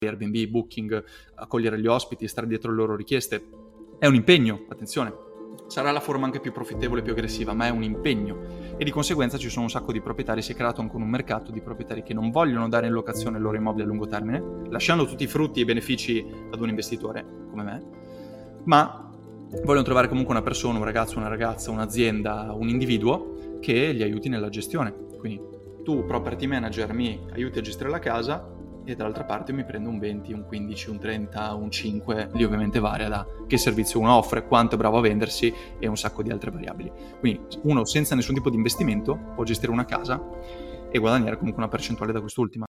Airbnb, Booking, accogliere gli ospiti, stare dietro le loro richieste. È un impegno, attenzione. Sarà la forma anche più profittevole, più aggressiva, ma è un impegno. E di conseguenza ci sono un sacco di proprietari, si è creato anche un mercato di proprietari che non vogliono dare in locazione il loro immobile a lungo termine, lasciando tutti i frutti e i benefici ad un investitore come me, ma vogliono trovare comunque una persona, un ragazzo, una ragazza, un'azienda, un individuo che li aiuti nella gestione. Quindi tu, property manager, mi aiuti a gestire la casa e dall'altra parte mi prendo un 20, un 15, un 30, un 5, lì ovviamente varia da che servizio uno offre, quanto è bravo a vendersi e un sacco di altre variabili. Quindi uno senza nessun tipo di investimento può gestire una casa e guadagnare comunque una percentuale da quest'ultima.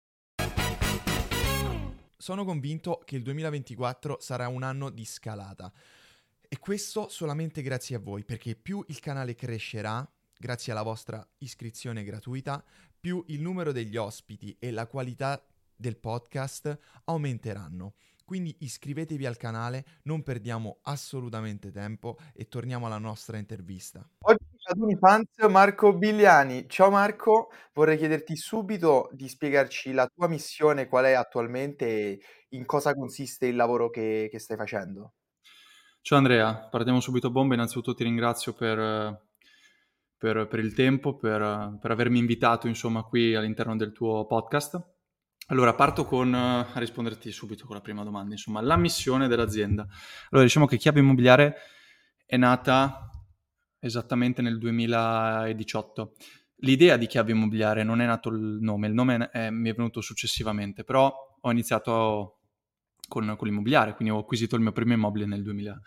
Sono convinto che il 2024 sarà un anno di scalata e questo solamente grazie a voi, perché più il canale crescerà, grazie alla vostra iscrizione gratuita, più il numero degli ospiti e la qualità del podcast aumenteranno. Quindi iscrivetevi al canale, non perdiamo assolutamente tempo e torniamo alla nostra intervista. Oggi ad Unifans Marco Bigliani. Ciao Marco, vorrei chiederti subito di spiegarci la tua missione, qual è attualmente e in cosa consiste il lavoro che stai facendo. Ciao Andrea, partiamo subito a bomba. Innanzitutto ti ringrazio per il tempo, per avermi invitato insomma qui all'interno del tuo podcast. Allora, parto a risponderti subito con la prima domanda, insomma, la missione dell'azienda. Allora, diciamo che Chiave Immobiliare è nata esattamente nel 2018. L'idea di Chiave Immobiliare non è nato il nome mi è venuto successivamente, però ho iniziato con l'immobiliare, quindi ho acquisito il mio primo immobile nel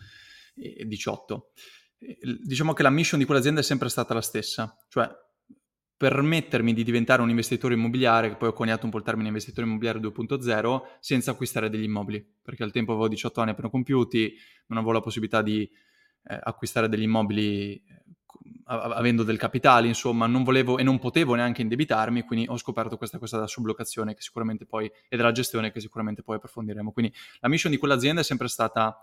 2018. Diciamo che la mission di quell'azienda è sempre stata la stessa, cioè permettermi di diventare un investitore immobiliare, che poi ho coniato un po' il termine investitore immobiliare 2.0, senza acquistare degli immobili, perché al tempo avevo 18 anni appena compiuti, non avevo la possibilità di acquistare degli immobili avendo del capitale, insomma, non volevo e non potevo neanche indebitarmi, quindi ho scoperto questa cosa della sublocazione che sicuramente poi, e della gestione che sicuramente poi approfondiremo. Quindi la mission di quell'azienda è sempre stata,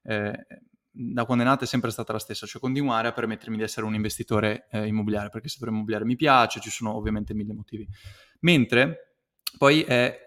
da quando è nata è sempre stata la stessa, cioè continuare a permettermi di essere un investitore immobiliare, perché il settore immobiliare mi piace, ci sono ovviamente mille motivi. Mentre poi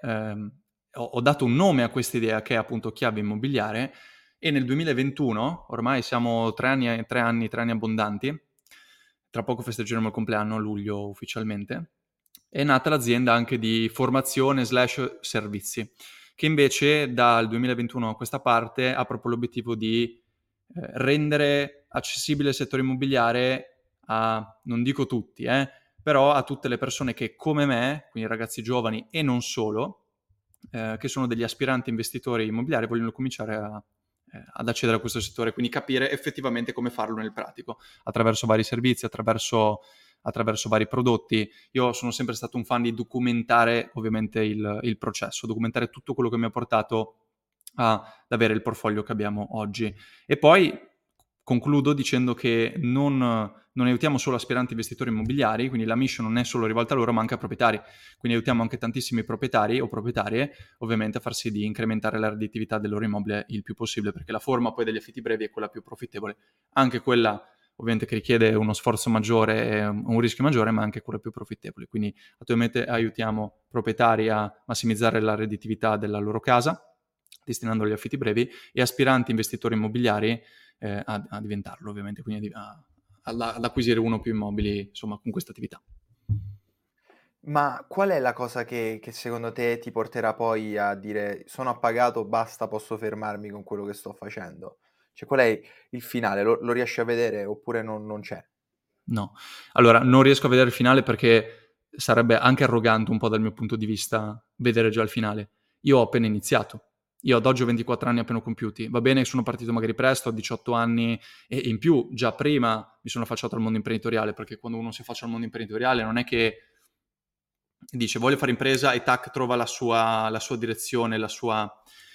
ho dato un nome a questa idea che è appunto Chiave Immobiliare, e nel 2021, ormai siamo 3 anni abbondanti, tra poco festeggeremo il compleanno a luglio ufficialmente, è nata l'azienda anche di formazione / servizi, che invece dal 2021 a questa parte ha proprio l'obiettivo di rendere accessibile il settore immobiliare a, non dico tutti, però a tutte le persone che come me, quindi ragazzi giovani e non solo, che sono degli aspiranti investitori immobiliari, vogliono cominciare ad accedere a questo settore, quindi capire effettivamente come farlo nel pratico, attraverso vari servizi, attraverso vari prodotti. Io sono sempre stato un fan di documentare ovviamente il processo, documentare tutto quello che mi ha portato ad avere il portfolio che abbiamo oggi. E poi concludo dicendo che non aiutiamo solo aspiranti investitori immobiliari, quindi la mission non è solo rivolta a loro, ma anche a proprietari. Quindi aiutiamo anche tantissimi proprietari o proprietarie, ovviamente, a far sì di incrementare la redditività del loro immobile il più possibile, perché la forma poi degli affitti brevi è quella più profittevole, anche quella ovviamente che richiede uno sforzo maggiore e un rischio maggiore, ma anche quella più profittevole. Quindi attualmente aiutiamo proprietari a massimizzare la redditività della loro casa, destinando agli affitti brevi, e aspiranti investitori immobiliari a diventarlo, ovviamente, quindi ad acquisire uno o più immobili, insomma, con questa attività. Ma qual è la cosa che secondo te ti porterà poi a dire sono appagato, basta, posso fermarmi con quello che sto facendo? Cioè qual è il finale? Lo riesci a vedere oppure non c'è? No. Allora, non riesco a vedere il finale perché sarebbe anche arrogante un po' dal mio punto di vista vedere già il finale. Io ho appena iniziato. Io ad oggi ho 24 anni appena compiuti. Va bene, sono partito magari presto, a 18 anni, e in più già prima mi sono affacciato al mondo imprenditoriale, perché quando uno si affaccia al mondo imprenditoriale non è che dice voglio fare impresa e tac, trova la sua direzione, la sua,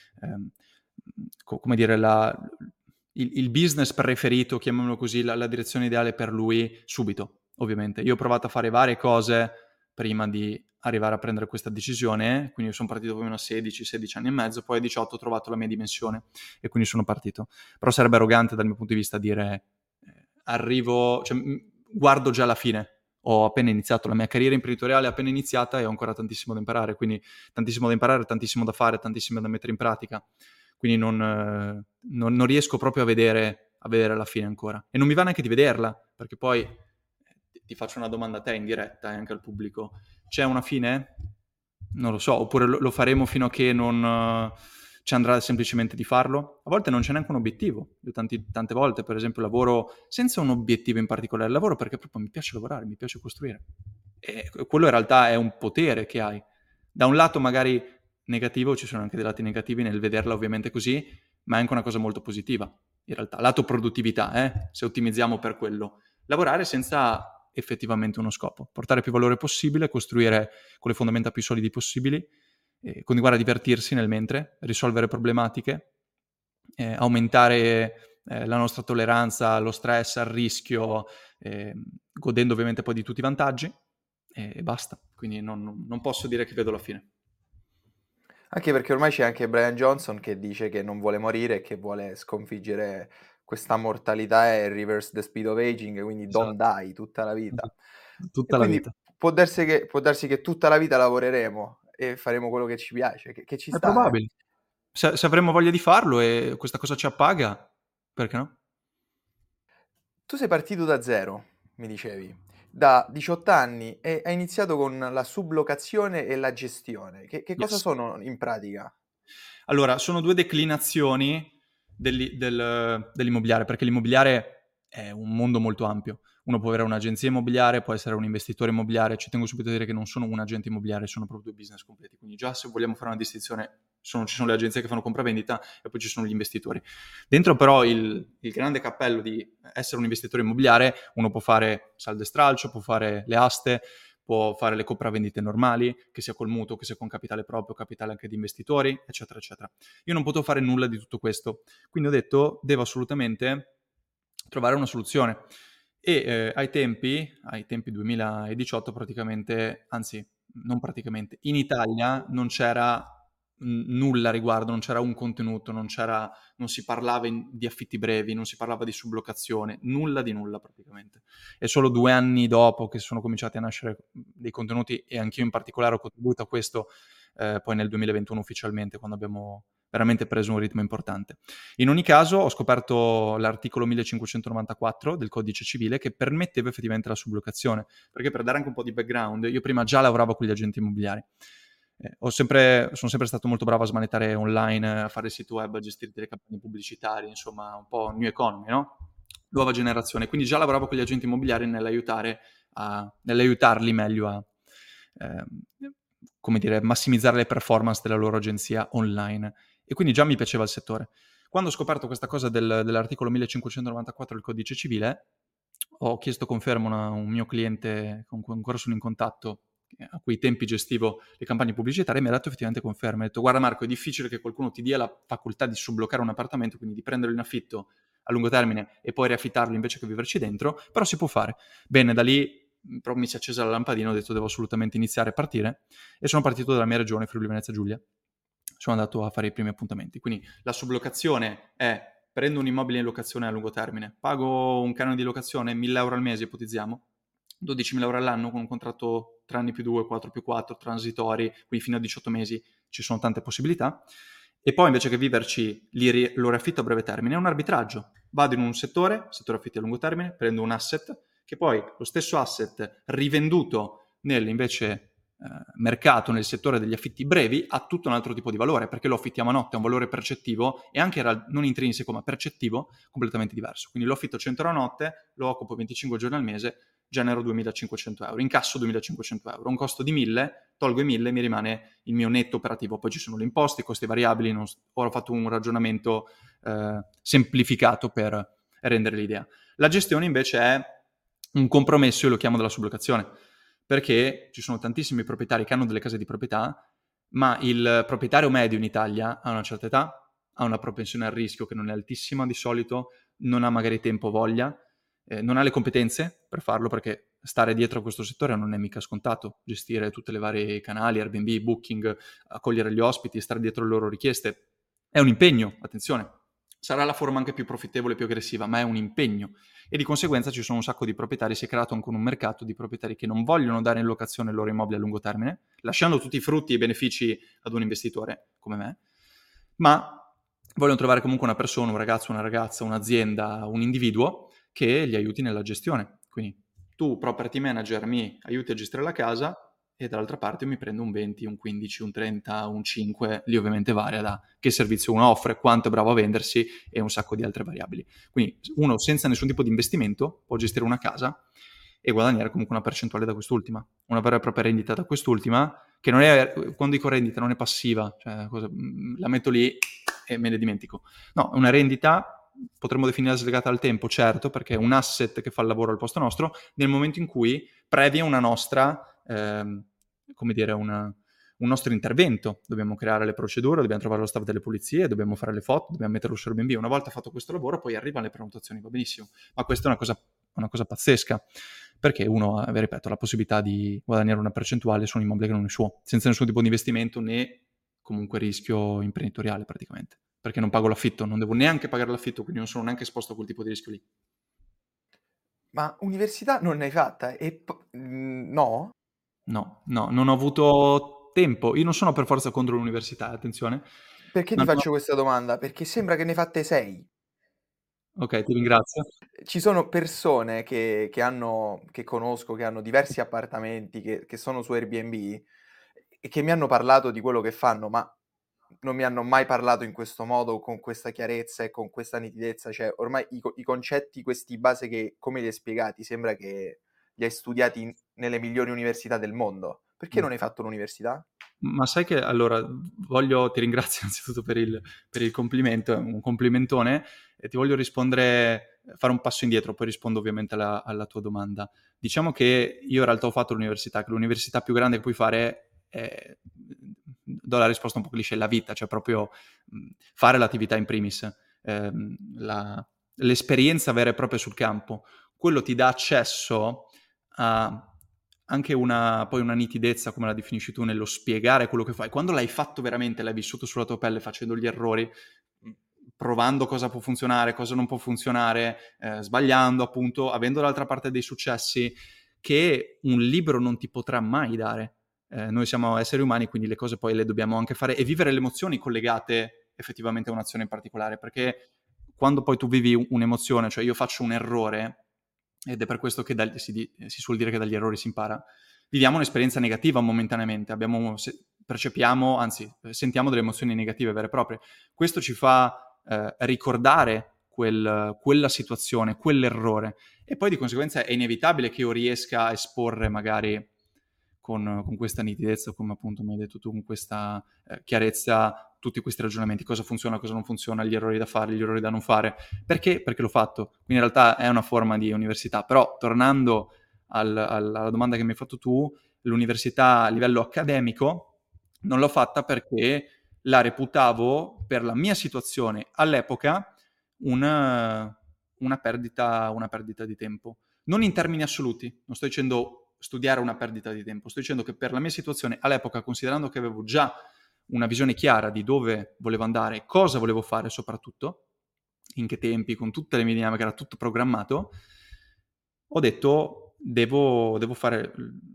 come dire, il business preferito, chiamiamolo così, la direzione ideale per lui subito, ovviamente. Io ho provato a fare varie cose prima di arrivare a prendere questa decisione, quindi sono partito più o meno a 16 anni e mezzo, poi a 18 ho trovato la mia dimensione e quindi sono partito. Però sarebbe arrogante dal mio punto di vista dire arrivo, cioè, guardo già la fine. ho appena iniziato, la mia carriera imprenditoriale è appena iniziata e ho ancora tantissimo da imparare, quindi tantissimo da imparare, tantissimo da fare, tantissimo da mettere in pratica, quindi non riesco proprio a vedere la fine ancora, e non mi va neanche di vederla, perché poi ti faccio una domanda a te in diretta e anche al pubblico: c'è una fine? Non lo so, oppure lo faremo fino a che non ci andrà semplicemente di farlo? A volte non c'è neanche un obiettivo. Io tante volte, per esempio, lavoro senza un obiettivo in particolare, lavoro perché proprio mi piace lavorare, mi piace costruire. E quello in realtà è un potere che hai. Da un lato magari negativo, ci sono anche dei lati negativi nel vederla ovviamente così, ma è anche una cosa molto positiva, in realtà. Lato produttività, se ottimizziamo per quello. Lavorare senza effettivamente uno scopo, portare più valore possibile, costruire con le fondamenta più solidi possibili, continuare a divertirsi nel mentre, risolvere problematiche, aumentare la nostra tolleranza allo stress, al rischio, godendo ovviamente poi di tutti i vantaggi, e basta. Quindi non posso dire che vedo la fine. Anche perché ormai c'è anche Brian Johnson che dice che non vuole morire e che vuole sconfiggere questa mortalità e reverse the speed of aging, quindi don't Esatto. die tutta la vita. E Tutta la quindi vita. può darsi che tutta la vita lavoreremo e faremo quello che ci piace, che ci È sta, probabile. Se avremo voglia di farlo e questa cosa ci appaga, perché no? Tu sei partito da zero, mi dicevi, da 18 anni e hai iniziato con la sublocazione e la gestione. Che cosa Yes. sono in pratica? Allora, sono due declinazioni dell'immobiliare, perché l'immobiliare è un mondo molto ampio. Uno può avere un'agenzia immobiliare, può essere un investitore immobiliare. Ci tengo subito a dire che non sono un agente immobiliare, sono proprio due business completi. Quindi già se vogliamo fare una distinzione, ci sono le agenzie che fanno compravendita e poi ci sono gli investitori. Dentro però il grande cappello di essere un investitore immobiliare, uno può fare saldo e stralcio, può fare le aste, può fare le compravendite normali, che sia col mutuo, che sia con capitale proprio, capitale anche di investitori, eccetera, eccetera. Io non potevo fare nulla di tutto questo, quindi ho detto, devo assolutamente trovare una soluzione. E ai tempi 2018 praticamente, anzi non praticamente, in Italia non c'era nulla a riguardo, non c'era un contenuto, non si parlava di affitti brevi, non si parlava di sublocazione, nulla di nulla praticamente. E solo 2 anni dopo che sono cominciati a nascere dei contenuti, e anch'io in particolare ho contribuito a questo, poi nel 2021 ufficialmente, quando abbiamo veramente preso un ritmo importante. In ogni caso ho scoperto l'articolo 1594 del Codice Civile che permetteva effettivamente la sublocazione, perché per dare anche un po' di background, io prima già lavoravo con gli agenti immobiliari. Sono sempre stato molto bravo a smanettare online, a fare il sito web, a gestire delle campagne pubblicitarie, insomma un po' new economy, no? Nuova generazione. Quindi già lavoravo con gli agenti immobiliari nell'aiutarli meglio a ehm, come dire, massimizzare le performance della loro agenzia online. E quindi già mi piaceva il settore. Quando ho scoperto questa cosa dell'articolo 1594 del Codice Civile, ho chiesto conferma a un mio cliente con cui ancora sono in contatto, a quei tempi gestivo le campagne pubblicitarie, e mi ha dato effettivamente conferma. Ha detto: guarda Marco, è difficile che qualcuno ti dia la facoltà di subbloccare un appartamento, quindi di prenderlo in affitto a lungo termine e poi riaffittarlo invece che viverci dentro, però si può fare. Bene, da lì però mi si è accesa la lampadina, ho detto devo assolutamente iniziare a partire, e sono partito dalla mia regione, Friuli Venezia Giulia. Sono andato a fare i primi appuntamenti. Quindi la sublocazione è: prendo un immobile in locazione a lungo termine, pago un canone di locazione, 1.000 euro al mese, ipotizziamo, 12.000 euro all'anno con un contratto 3 anni più 2, 4 più 4, transitori, quindi fino a 18 mesi ci sono tante possibilità. E poi invece che viverci, lo riaffitto a breve termine, è un arbitraggio. Vado in un settore affitti a lungo termine, prendo un asset, che poi lo stesso asset rivenduto invece mercato, nel settore degli affitti brevi, ha tutto un altro tipo di valore, perché lo affittiamo a notte, ha un valore percettivo e anche non intrinseco ma percettivo completamente diverso. Quindi lo affitto 100 euro a notte, lo occupo 25 giorni al mese, genero 2.500 euro, incasso 2.500 euro, un costo di 1.000, tolgo i 1.000 e mi rimane il mio netto operativo. Poi ci sono le imposte, i costi variabili, ora ho fatto un ragionamento semplificato per rendere l'idea. La gestione invece è un compromesso, io lo chiamo, della sublocazione, perché ci sono tantissimi proprietari che hanno delle case di proprietà, ma il proprietario medio in Italia ha una certa età, ha una propensione al rischio che non è altissima di solito, non ha magari tempo o voglia, non ha le competenze per farlo, perché stare dietro a questo settore non è mica scontato, gestire tutte le varie canali, Airbnb, Booking, accogliere gli ospiti, stare dietro le loro richieste, è un impegno, attenzione. sarà la forma anche più profittevole, più aggressiva, ma è un impegno. E di conseguenza ci sono un sacco di proprietari, si è creato anche un mercato di proprietari che non vogliono dare in locazione il loro immobile a lungo termine, lasciando tutti i frutti e i benefici ad un investitore come me, ma vogliono trovare comunque una persona, un ragazzo, una ragazza, un'azienda, un individuo che li aiuti nella gestione. Quindi tu, property manager, mi aiuti a gestire la casa e dall'altra parte mi prendo un 20, un 15, un 30, un 5, lì ovviamente varia da che servizio uno offre, quanto è bravo a vendersi e un sacco di altre variabili. Quindi uno senza nessun tipo di investimento può gestire una casa e guadagnare comunque una percentuale da quest'ultima, una vera e propria rendita da quest'ultima, che non è, quando dico rendita, non è passiva, cioè la metto lì e me ne dimentico. No, è una rendita, potremmo definirla slegata al tempo, certo, perché è un asset che fa il lavoro al posto nostro, nel momento in cui previa una nostra, come dire, un nostro intervento. Dobbiamo creare le procedure, dobbiamo trovare lo staff delle pulizie, dobbiamo fare le foto, dobbiamo metterlo su Airbnb. Una volta fatto questo lavoro, poi arrivano le prenotazioni, va benissimo. Ma questa è una cosa pazzesca, perché uno ha, ripeto, la possibilità di guadagnare una percentuale su un immobile che non è suo, senza nessun tipo di investimento né comunque rischio imprenditoriale praticamente, perché non pago l'affitto, non devo neanche pagare l'affitto, quindi non sono neanche esposto a quel tipo di rischio lì. Ma università non ne hai fatta? No? No, non ho avuto tempo. Io non sono per forza contro l'università, attenzione. Perché Ma ti faccio questa domanda? Perché sembra che ne hai fatte 6. Ok, ti ringrazio. Ci sono persone che conosco, che hanno diversi appartamenti, che sono su Airbnb e che mi hanno parlato di quello che fanno, ma non mi hanno mai parlato in questo modo, con questa chiarezza e con questa nitidezza. Cioè, ormai i concetti, questi base che, come li hai spiegati, sembra che li hai studiati nelle migliori università del mondo. Perché non hai fatto l'università? Ma sai che allora ti ringrazio innanzitutto per il complimento, è un complimentone, e ti voglio rispondere, fare un passo indietro, poi rispondo ovviamente alla tua domanda. Diciamo che io in realtà ho fatto l'università, che l'università più grande che puoi fare è, do la risposta un po' cliché, la vita, cioè proprio fare l'attività in primis, l'esperienza vera e propria sul campo. Quello ti dà accesso a anche poi una nitidezza, come la definisci tu, nello spiegare quello che fai. Quando l'hai fatto veramente, l'hai vissuto sulla tua pelle, facendo gli errori, provando cosa può funzionare, cosa non può funzionare, sbagliando appunto, avendo dall'altra parte dei successi che un libro non ti potrà mai dare. Noi siamo esseri umani, quindi le cose poi le dobbiamo anche fare e vivere le emozioni collegate effettivamente a un'azione in particolare, perché quando poi tu vivi un'emozione, cioè io faccio un errore, ed è per questo che si suol dire che dagli errori si impara, viviamo un'esperienza negativa momentaneamente, percepiamo, anzi sentiamo delle emozioni negative vere e proprie. Questo ci fa ricordare quella situazione, quell'errore, e poi di conseguenza è inevitabile che io riesca a esporre magari con questa nitidezza, come appunto mi hai detto tu, con questa chiarezza, tutti questi ragionamenti, cosa funziona, cosa non funziona, gli errori da fare, gli errori da non fare. Perché? Perché l'ho fatto. Quindi in realtà è una forma di università. Però tornando alla domanda che mi hai fatto tu, l'università a livello accademico non l'ho fatta perché la reputavo, per la mia situazione all'epoca, una perdita di tempo. Non in termini assoluti, non sto dicendo studiare una perdita di tempo, sto dicendo che per la mia situazione all'epoca, considerando che avevo già una visione chiara di dove volevo andare, cosa volevo fare soprattutto, in che tempi, con tutte le mie dinamiche, era tutto programmato, ho detto devo fare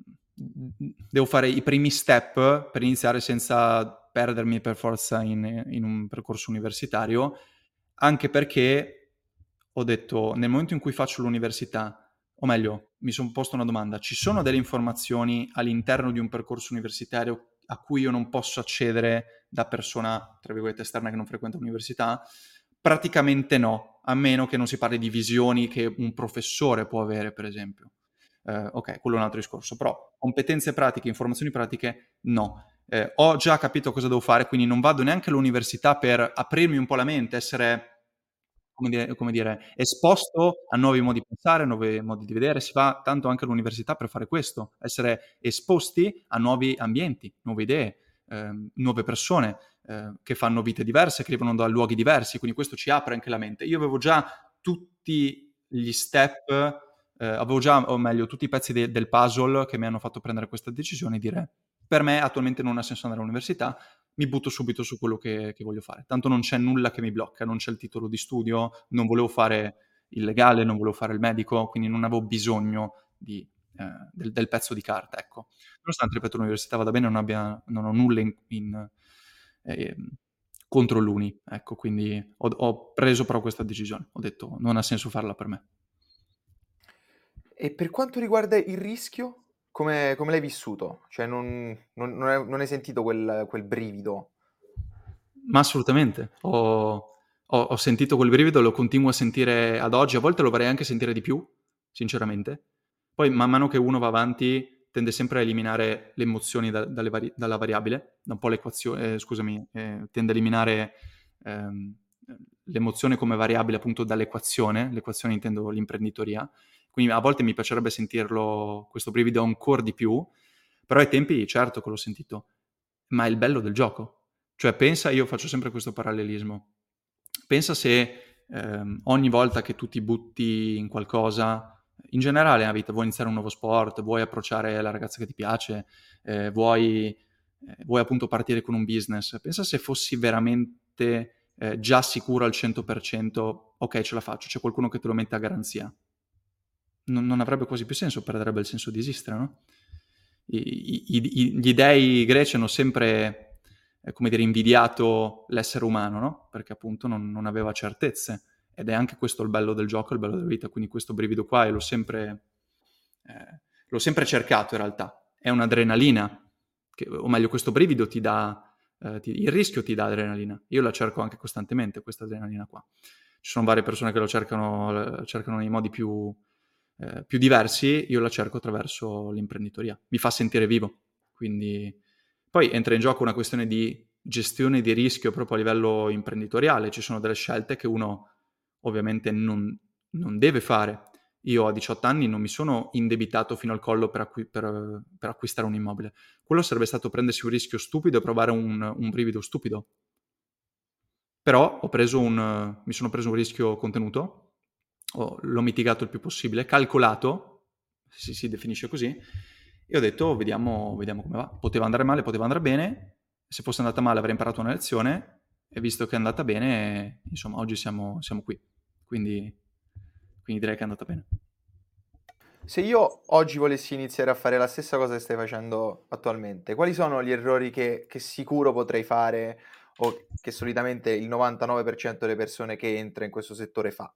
i primi step per iniziare senza perdermi per forza in un percorso universitario, anche perché ho detto nel momento in cui faccio l'università, o meglio, mi sono posto una domanda, ci sono delle informazioni all'interno di un percorso universitario a cui io non posso accedere da persona, tra virgolette, esterna che non frequenta l'università? Praticamente no, a meno che non si parli di visioni che un professore può avere, per esempio. Ok, quello è un altro discorso, però competenze pratiche, informazioni pratiche, no. Ho già capito cosa devo fare, quindi non vado neanche all'università per aprirmi un po' la mente, essere, come dire, esposto a nuovi modi di pensare, a nuovi modi di vedere. Si va tanto anche all'università per fare questo, essere esposti a nuovi ambienti, nuove idee, nuove persone che fanno vite diverse, che arrivano da luoghi diversi, quindi questo ci apre anche la mente. Io avevo già tutti gli step, avevo già, o meglio, tutti i pezzi del puzzle che mi hanno fatto prendere questa decisione e dire per me attualmente non ha senso andare all'università, mi butto subito su quello che voglio fare. Tanto non c'è nulla che mi blocca, non c'è il titolo di studio, non volevo fare il legale, non volevo fare il medico, quindi non avevo bisogno del pezzo di carta, ecco. Nonostante, ripeto, l'università vada bene, non ho nulla eh, contro l'uni, ecco, quindi ho preso però questa decisione, ho detto non ha senso farla per me. E per quanto riguarda il rischio, come l'hai vissuto? Cioè non hai sentito quel brivido? Ma assolutamente, ho sentito quel brivido, lo continuo a sentire ad oggi, a volte lo vorrei anche sentire di più, sinceramente. Poi man mano che uno va avanti tende sempre a eliminare le emozioni dalla variabile, da un po' l'equazione, tende a eliminare ehm, l'emozione come variabile appunto dall'equazione, l'equazione intendo l'imprenditoria, quindi a volte mi piacerebbe sentirlo, questo brivido ancora di più, però ai tempi certo che l'ho sentito, ma è il bello del gioco. Cioè pensa, io faccio sempre questo parallelismo, pensa se ogni volta che tu ti butti in qualcosa, in generale nella vita, vuoi iniziare un nuovo sport, vuoi approcciare la ragazza che ti piace, vuoi appunto partire con un business, pensa se fossi veramente già sicuro al 100%, ok ce la faccio, c'è qualcuno che te lo mette a garanzia. Non avrebbe quasi più senso, perderebbe il senso di esistere, no? Gli dei greci hanno sempre, come dire, invidiato l'essere umano, no? Perché appunto non aveva certezze. Ed è anche questo il bello del gioco, il bello della vita. Quindi questo brivido qua l'ho sempre cercato in realtà. È un'adrenalina, o meglio, questo brivido ti dà, il rischio ti dà adrenalina. Io la cerco anche costantemente, questa adrenalina qua. Ci sono varie persone che lo cercano nei modi più diversi, io la cerco attraverso l'imprenditoria. Mi fa sentire vivo. Quindi poi entra in gioco una questione di gestione di rischio proprio a livello imprenditoriale. Ci sono delle scelte che uno ovviamente non deve fare. Io a 18 anni non mi sono indebitato fino al collo per acquistare un immobile. Quello sarebbe stato prendersi un rischio stupido e provare un brivido stupido. Però mi sono preso un rischio contenuto, l'ho mitigato il più possibile, calcolato, si definisce così, e ho detto vediamo come va. Poteva andare male, poteva andare bene, se fosse andata male avrei imparato una lezione, e visto che è andata bene, insomma, oggi siamo qui. Quindi direi che è andata bene. Se io oggi volessi iniziare a fare la stessa cosa che stai facendo attualmente, quali sono gli errori che sicuro potrei fare o che solitamente il 99% delle persone che entra in questo settore fa?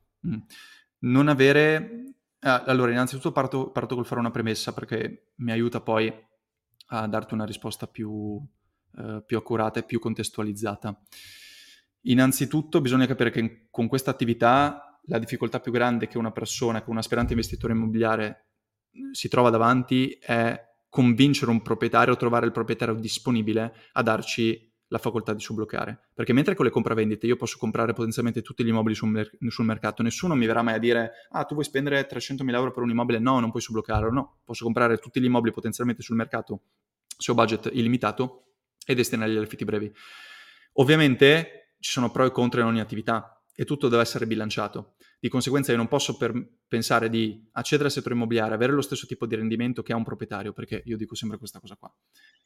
Non avere... allora, innanzitutto parto col fare una premessa perché mi aiuta poi a darti una risposta più accurata e più contestualizzata. Innanzitutto bisogna capire che con questa attività la difficoltà più grande che una persona, che un aspirante investitore immobiliare si trova davanti è convincere un proprietario, trovare il proprietario disponibile a darci la facoltà di subbloccare. Perché mentre con le compravendite io posso comprare potenzialmente tutti gli immobili sul mercato, nessuno mi verrà mai a dire tu vuoi spendere 300.000 euro per un immobile? No, non puoi subbloccarlo. No, posso comprare tutti gli immobili potenzialmente sul mercato se ho budget illimitato e destinarli agli affitti brevi. Ovviamente ci sono pro e contro in ogni attività e tutto deve essere bilanciato. Di conseguenza io non posso pensare di accedere al settore immobiliare, avere lo stesso tipo di rendimento che ha un proprietario, perché io dico sempre questa cosa qua.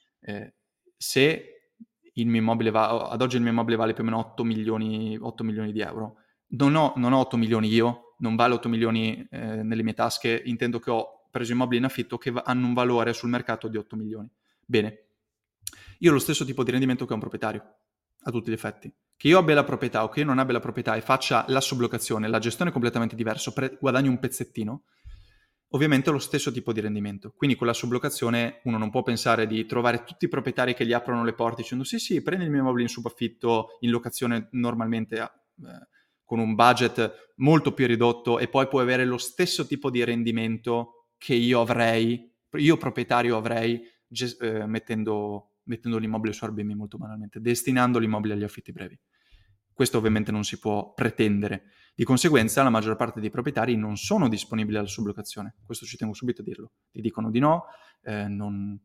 Se il mio immobile ad oggi il mio immobile vale più o meno 8 milioni di euro, non ho 8 milioni io, non vale 8 milioni nelle mie tasche, intendo che ho preso immobili in affitto che hanno un valore sul mercato di 8 milioni. Bene, io ho lo stesso tipo di rendimento che un proprietario, a tutti gli effetti. Che io abbia la proprietà o che io non abbia la proprietà e faccia la sublocazione, la gestione è completamente diversa, guadagno un pezzettino, ovviamente ho lo stesso tipo di rendimento. Quindi con la sublocazione uno non può pensare di trovare tutti i proprietari che gli aprono le porte dicendo sì, prendi il mio immobile in subaffitto, in locazione normalmente con un budget molto più ridotto e poi puoi avere lo stesso tipo di rendimento che io proprietario avrei mettendo l'immobile su Airbnb molto banalmente, destinando l'immobile agli affitti brevi. Questo ovviamente non si può pretendere. Di conseguenza la maggior parte dei proprietari non sono disponibili alla sublocazione. Questo ci tengo subito a dirlo. Ti dicono di no, non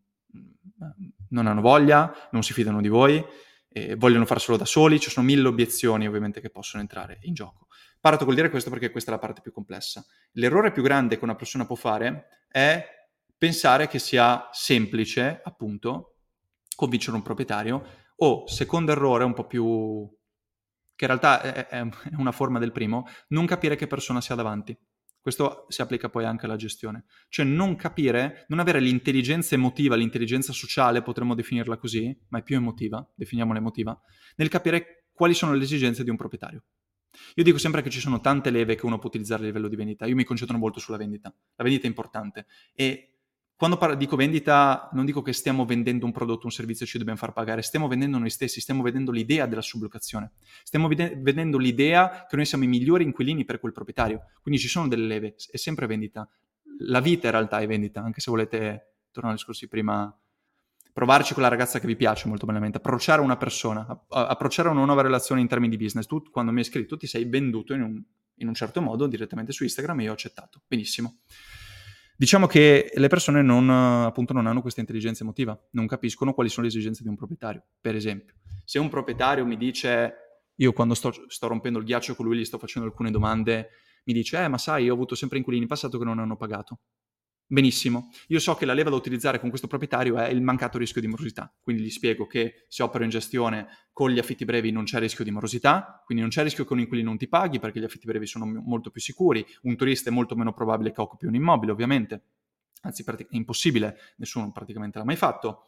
hanno voglia, non si fidano di voi, vogliono farselo da soli, ci sono 1000 obiezioni ovviamente che possono entrare in gioco. Parto col dire questo perché questa è la parte più complessa. L'errore più grande che una persona può fare è pensare che sia semplice, appunto, convincere un proprietario O, secondo errore, un po' più... che in realtà è una forma del primo, non capire che persona si ha davanti. Questo si applica poi anche alla gestione. Cioè non capire, non avere l'intelligenza emotiva, l'intelligenza sociale, potremmo definirla così, ma è più emotiva, definiamola emotiva, nel capire quali sono le esigenze di un proprietario. Io dico sempre che ci sono tante leve che uno può utilizzare a livello di vendita. Io mi concentro molto sulla vendita. La vendita è importante. E quando dico vendita, non dico che stiamo vendendo un prodotto, un servizio e ci dobbiamo far pagare, stiamo vendendo noi stessi, stiamo vendendo l'idea della sublocazione, stiamo vendendo l'idea che noi siamo i migliori inquilini per quel proprietario. Quindi ci sono delle leve, è sempre vendita. La vita in realtà è vendita, anche se volete, tornare al discorso di prima, provarci con la ragazza che vi piace molto banalmente, approcciare una persona, approcciare una nuova relazione in termini di business. Tu quando mi hai scritto ti sei venduto in un certo modo direttamente su Instagram e io ho accettato. Benissimo. Diciamo che le persone appunto non hanno questa intelligenza emotiva, non capiscono quali sono le esigenze di un proprietario. Per esempio, se un proprietario mi dice, io quando sto rompendo il ghiaccio con lui, gli sto facendo alcune domande, mi dice, ma sai, io ho avuto sempre inquilini in passato che non hanno pagato. Benissimo, io so che la leva da utilizzare con questo proprietario è il mancato rischio di morosità, quindi gli spiego che se opero in gestione con gli affitti brevi non c'è rischio di morosità, quindi non c'è rischio che un inquilino non ti paghi perché gli affitti brevi sono molto più sicuri, un turista è molto meno probabile che occupi un immobile ovviamente, anzi è impossibile, nessuno praticamente l'ha mai fatto.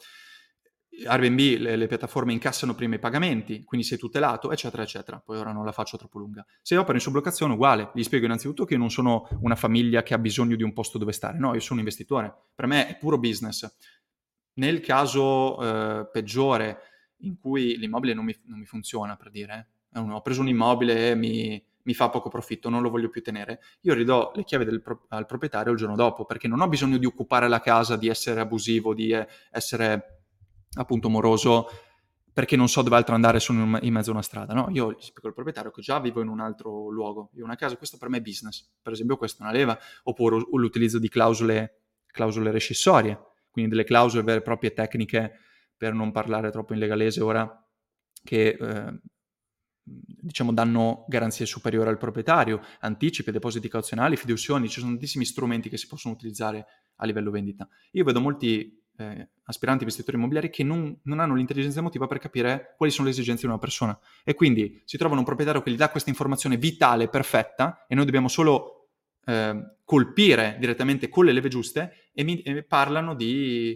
Airbnb, le piattaforme incassano prima i pagamenti, quindi sei tutelato, eccetera, eccetera. Poi ora non la faccio troppo lunga. Se opero in sublocazione, uguale. Gli spiego innanzitutto che io non sono una famiglia che ha bisogno di un posto dove stare. No, io sono un investitore. Per me è puro business. Nel caso peggiore, in cui l'immobile non mi funziona, per dire, ho preso un immobile e mi fa poco profitto, non lo voglio più tenere, io ridò le chiavi al proprietario il giorno dopo, perché non ho bisogno di occupare la casa, di essere abusivo, di essere appunto moroso, perché non so dove altro andare, sono in mezzo a una strada, no? Io gli spiego al proprietario che già vivo in un altro luogo, io ho una casa, questo per me è business, per esempio questa è una leva, oppure l'utilizzo di clausole rescissorie, quindi delle clausole vere e proprie tecniche, per non parlare troppo in legalese ora, che diciamo danno garanzie superiori al proprietario, anticipi, depositi cauzionali, fiduzioni, ci sono tantissimi strumenti che si possono utilizzare a livello vendita. Io vedo molti aspiranti investitori immobiliari che non hanno l'intelligenza emotiva per capire quali sono le esigenze di una persona e quindi si trovano un proprietario che gli dà questa informazione vitale, perfetta, e noi dobbiamo solo colpire direttamente con le leve giuste e parlano di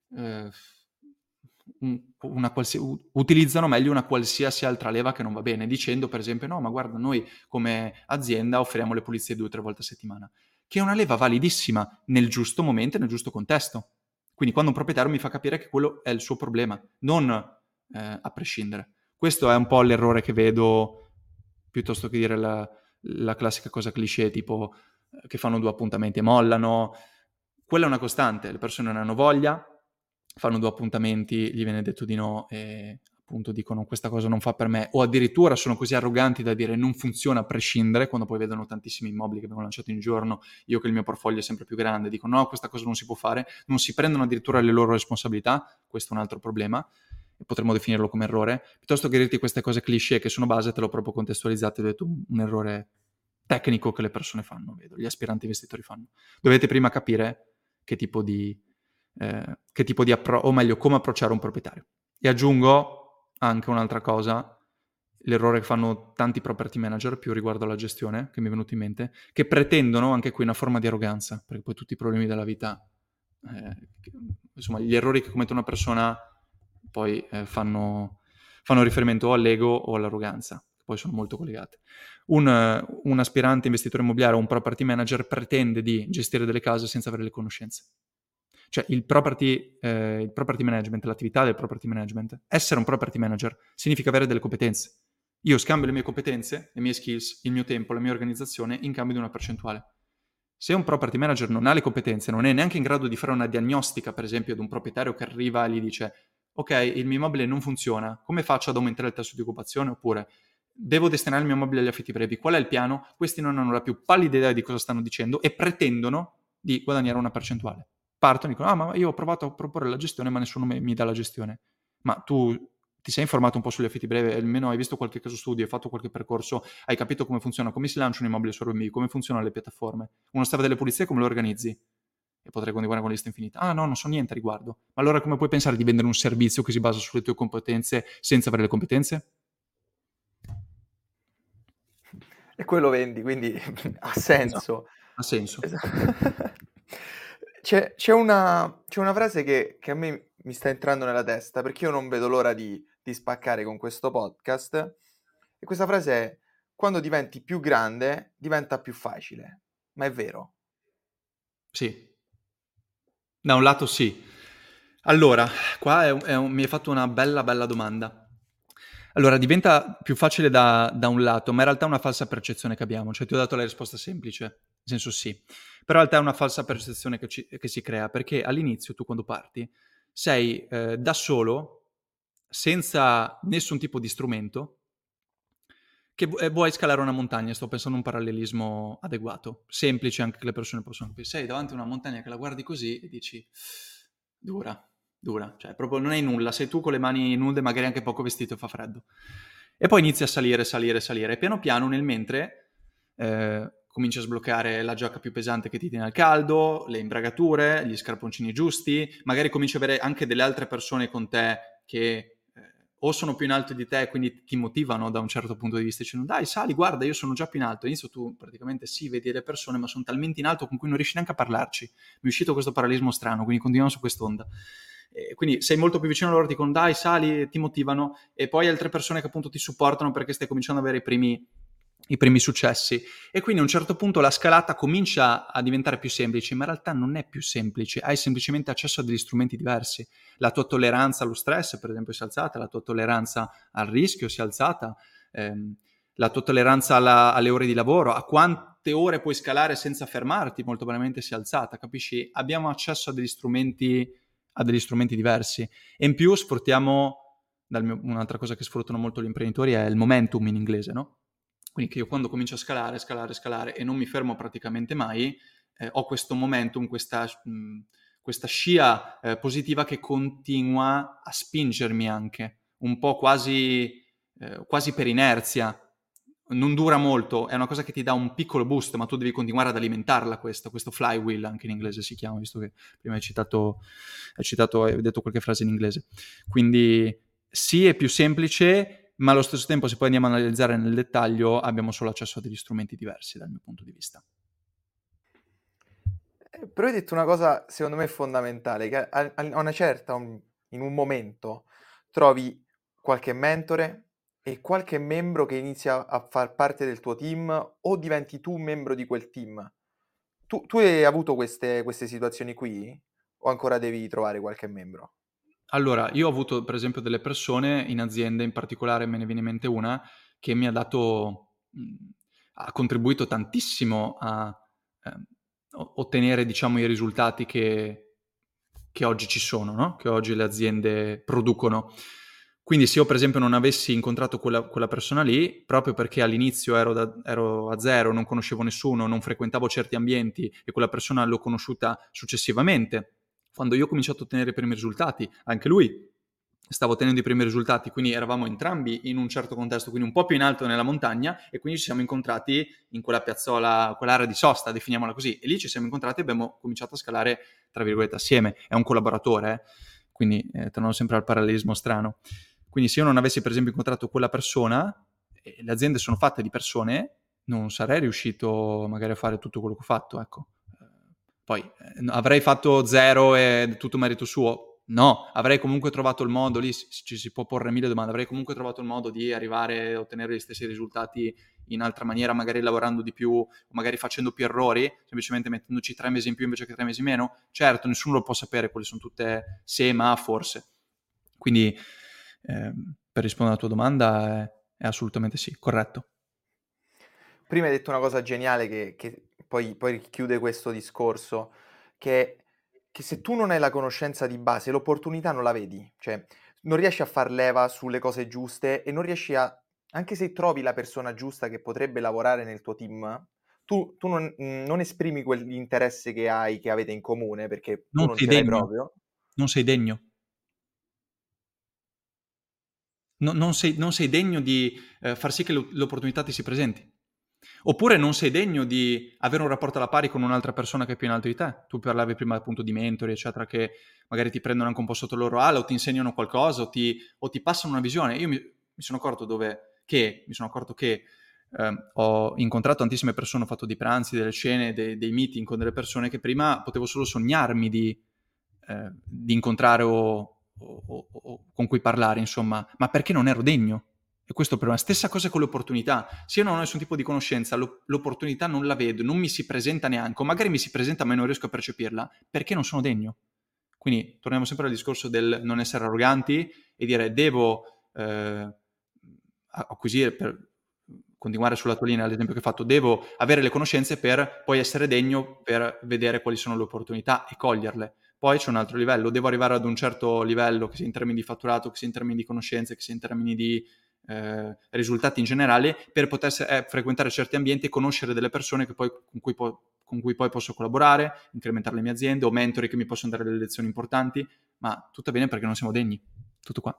utilizzano meglio una qualsiasi altra leva che non va bene, dicendo per esempio no, ma guarda, noi come azienda offriamo le pulizie 2 o 3 volte a settimana, che è una leva validissima nel giusto momento e nel giusto contesto. Quindi quando un proprietario mi fa capire che quello è il suo problema, non a prescindere. Questo è un po' l'errore che vedo, piuttosto che dire la classica cosa cliché, tipo che fanno 2 appuntamenti e mollano. Quella è una costante, le persone non hanno voglia, fanno 2 appuntamenti, gli viene detto di no e appunto dicono questa cosa non fa per me, o addirittura sono così arroganti da dire non funziona a prescindere, quando poi vedono tantissimi immobili che vengono lanciati in giorno, io che il mio portfolio è sempre più grande, dicono no, questa cosa non si può fare, non si prendono addirittura le loro responsabilità, questo è un altro problema, e potremmo definirlo come errore, piuttosto che dirti queste cose cliché che sono base, te l'ho proprio contestualizzato e ho detto un errore tecnico che le persone fanno, vedo, gli aspiranti investitori fanno. Dovete prima capire che tipo di o meglio, come approcciare un proprietario. E aggiungo anche un'altra cosa, l'errore che fanno tanti property manager, più riguardo alla gestione, che mi è venuto in mente, che pretendono anche qui una forma di arroganza, perché poi tutti i problemi della vita, insomma, gli errori che commette una persona poi fanno riferimento o all'ego o all'arroganza, che poi sono molto collegate. Un aspirante investitore immobiliare o un property manager pretende di gestire delle case senza avere le conoscenze. Cioè il property management, l'attività del property management, essere un property manager significa avere delle competenze. Io scambio le mie competenze, le mie skills, il mio tempo, la mia organizzazione in cambio di una percentuale. Se un property manager non ha le competenze, non è neanche in grado di fare una diagnostica, per esempio, ad un proprietario che arriva e gli dice ok, il mio immobile non funziona, come faccio ad aumentare il tasso di occupazione? Oppure devo destinare il mio immobile agli affitti brevi, qual è il piano? Questi non hanno la più pallida idea di cosa stanno dicendo e pretendono di guadagnare una percentuale. Partono e dicono, ma io ho provato a proporre la gestione ma nessuno mi dà la gestione. Ma tu ti sei informato un po' sugli affitti brevi, almeno hai visto qualche caso studio, hai fatto qualche percorso, hai capito come funziona, come si lancia un immobile su Airbnb, come funzionano le piattaforme, uno staff delle pulizie come lo organizzi? e potrei continuare con la lista infinita. Ah no, non so niente a riguardo. Ma allora come puoi pensare di vendere un servizio che si basa sulle tue competenze senza avere le competenze? E quello vendi, quindi ha Esatto, senso. ha senso. C'è una frase che a me mi sta entrando nella testa, perché io non vedo l'ora di spaccare con questo podcast, e questa frase è: quando diventi più grande, diventa più facile. Ma è vero? Sì. Da un lato sì. Allora, qua mi hai fatto una bella bella domanda. Allora, diventa più facile da un lato, ma in realtà è una falsa percezione che abbiamo. Cioè, ti ho dato la risposta semplice, nel senso sì. Però in realtà è una falsa percezione che si crea, perché all'inizio tu quando parti sei da solo, senza nessun tipo di strumento, che vuoi scalare una montagna. Sto pensando a un parallelismo adeguato, semplice, anche che le persone possono capire. Sei davanti a una montagna che la guardi così e dici dura, dura, cioè proprio non hai nulla, sei tu con le mani nude, magari anche poco vestito e fa freddo. E poi inizi a salire, salire, salire, e piano piano nel mentre cominci a sbloccare la giacca più pesante che ti tiene al caldo, le imbragature, gli scarponcini giusti, magari cominci ad avere anche delle altre persone con te che o sono più in alto di te, quindi ti motivano da un certo punto di vista, dicendo dai sali, guarda, io sono già più in alto. All'inizio tu praticamente sì, vedi le persone, ma sono talmente in alto con cui non riesci neanche a parlarci. Mi è uscito questo parallelismo strano, quindi continuiamo su quest'onda. Quindi sei molto più vicino a loro, ti dicono dai sali, ti motivano, e poi altre persone che appunto ti supportano perché stai cominciando ad avere i primi successi, e quindi a un certo punto la scalata comincia a diventare più semplice, ma in realtà non è più semplice, hai semplicemente accesso a degli strumenti diversi. La tua tolleranza allo stress, per esempio, si è alzata, la tua tolleranza al rischio si è alzata, la tua tolleranza alle ore di lavoro, a quante ore puoi scalare senza fermarti, molto probabilmente si è alzata, capisci? Abbiamo accesso a degli strumenti diversi, e in più sfruttiamo, un'altra cosa che sfruttano molto gli imprenditori è il momentum in inglese, no? Quindi che io quando comincio a scalare, scalare, scalare e non mi fermo praticamente mai, ho questo momentum, questa scia positiva che continua a spingermi anche, un po' quasi per inerzia. Non dura molto, è una cosa che ti dà un piccolo boost, ma tu devi continuare ad alimentarla, questo flywheel anche in inglese si chiama, visto che prima hai detto qualche frase in inglese. Quindi sì, è più semplice, ma allo stesso tempo, se poi andiamo a analizzare nel dettaglio, abbiamo solo accesso a degli strumenti diversi dal mio punto di vista. Però hai detto una cosa, secondo me, fondamentale, che a una certa, in un momento, trovi qualche mentore e qualche membro che inizia a far parte del tuo team, o diventi tu un membro di quel team. Tu hai avuto queste situazioni qui? O ancora devi trovare qualche membro? Allora, io ho avuto per esempio delle persone in aziende, in particolare me ne viene in mente una, che mi ha ha contribuito tantissimo a ottenere, diciamo, i risultati che oggi ci sono, no? Che oggi le aziende producono. Quindi se io per esempio non avessi incontrato quella persona lì, proprio perché all'inizio ero a zero, non conoscevo nessuno, non frequentavo certi ambienti, e quella persona l'ho conosciuta successivamente, quando io ho cominciato a ottenere i primi risultati, anche lui stava ottenendo i primi risultati, quindi eravamo entrambi in un certo contesto, quindi un po' più in alto nella montagna, e quindi ci siamo incontrati in quella piazzola, quell'area di sosta, definiamola così, e lì ci siamo incontrati e abbiamo cominciato a scalare, tra virgolette, assieme. È un collaboratore, quindi tornando sempre al parallelismo strano. Quindi se io non avessi per esempio incontrato quella persona, e le aziende sono fatte di persone, non sarei riuscito magari a fare tutto quello che ho fatto, ecco. Poi avrei fatto zero e tutto merito suo? No, avrei comunque trovato il modo, lì ci si può porre mille domande, avrei comunque trovato il modo di arrivare a ottenere gli stessi risultati in altra maniera, magari lavorando di più, magari facendo più errori, semplicemente mettendoci 3 mesi in più invece che 3 mesi meno. Certo, nessuno lo può sapere, quelle sono tutte se, ma, forse. Quindi, per rispondere alla tua domanda, è assolutamente sì, corretto. Prima hai detto una cosa geniale che poi chiude questo discorso, che se tu non hai la conoscenza di base, l'opportunità non la vedi, cioè non riesci a far leva sulle cose giuste, e non riesci anche se trovi la persona giusta che potrebbe lavorare nel tuo team, tu non esprimi quell'interesse che avete in comune, perché tu Non non sei ce l'hai degno, proprio. non sei degno. Non sei degno di far sì che l'opportunità ti si presenti. Oppure non sei degno di avere un rapporto alla pari con un'altra persona che è più in alto di te. Tu parlavi prima appunto di mentori, eccetera, che magari ti prendono anche un po' sotto il loro ala o ti insegnano qualcosa o ti passano una visione. Io mi sono accorto che ho incontrato tantissime persone, ho fatto dei pranzi, delle cene, dei meeting con delle persone che prima potevo solo sognarmi di incontrare o con cui parlare, insomma, ma perché non ero degno. E questo per una stessa cosa con le opportunità. Se io non ho nessun tipo di conoscenza, l'opportunità non la vedo, non mi si presenta neanche, o magari mi si presenta ma io non riesco a percepirla, perché non sono degno. Quindi torniamo sempre al discorso del non essere arroganti e dire devo acquisire, per continuare sulla tua linea, l'esempio che hai fatto, devo avere le conoscenze per poi essere degno per vedere quali sono le opportunità e coglierle. Poi c'è un altro livello, devo arrivare ad un certo livello, che sia in termini di fatturato, che sia in termini di conoscenze, che sia in termini di risultati in generale, per poter frequentare certi ambienti e conoscere delle persone che poi, con cui poi posso collaborare, incrementare le mie aziende o mentori che mi possono dare delle lezioni importanti, ma tutto bene perché non siamo degni. Tutto qua.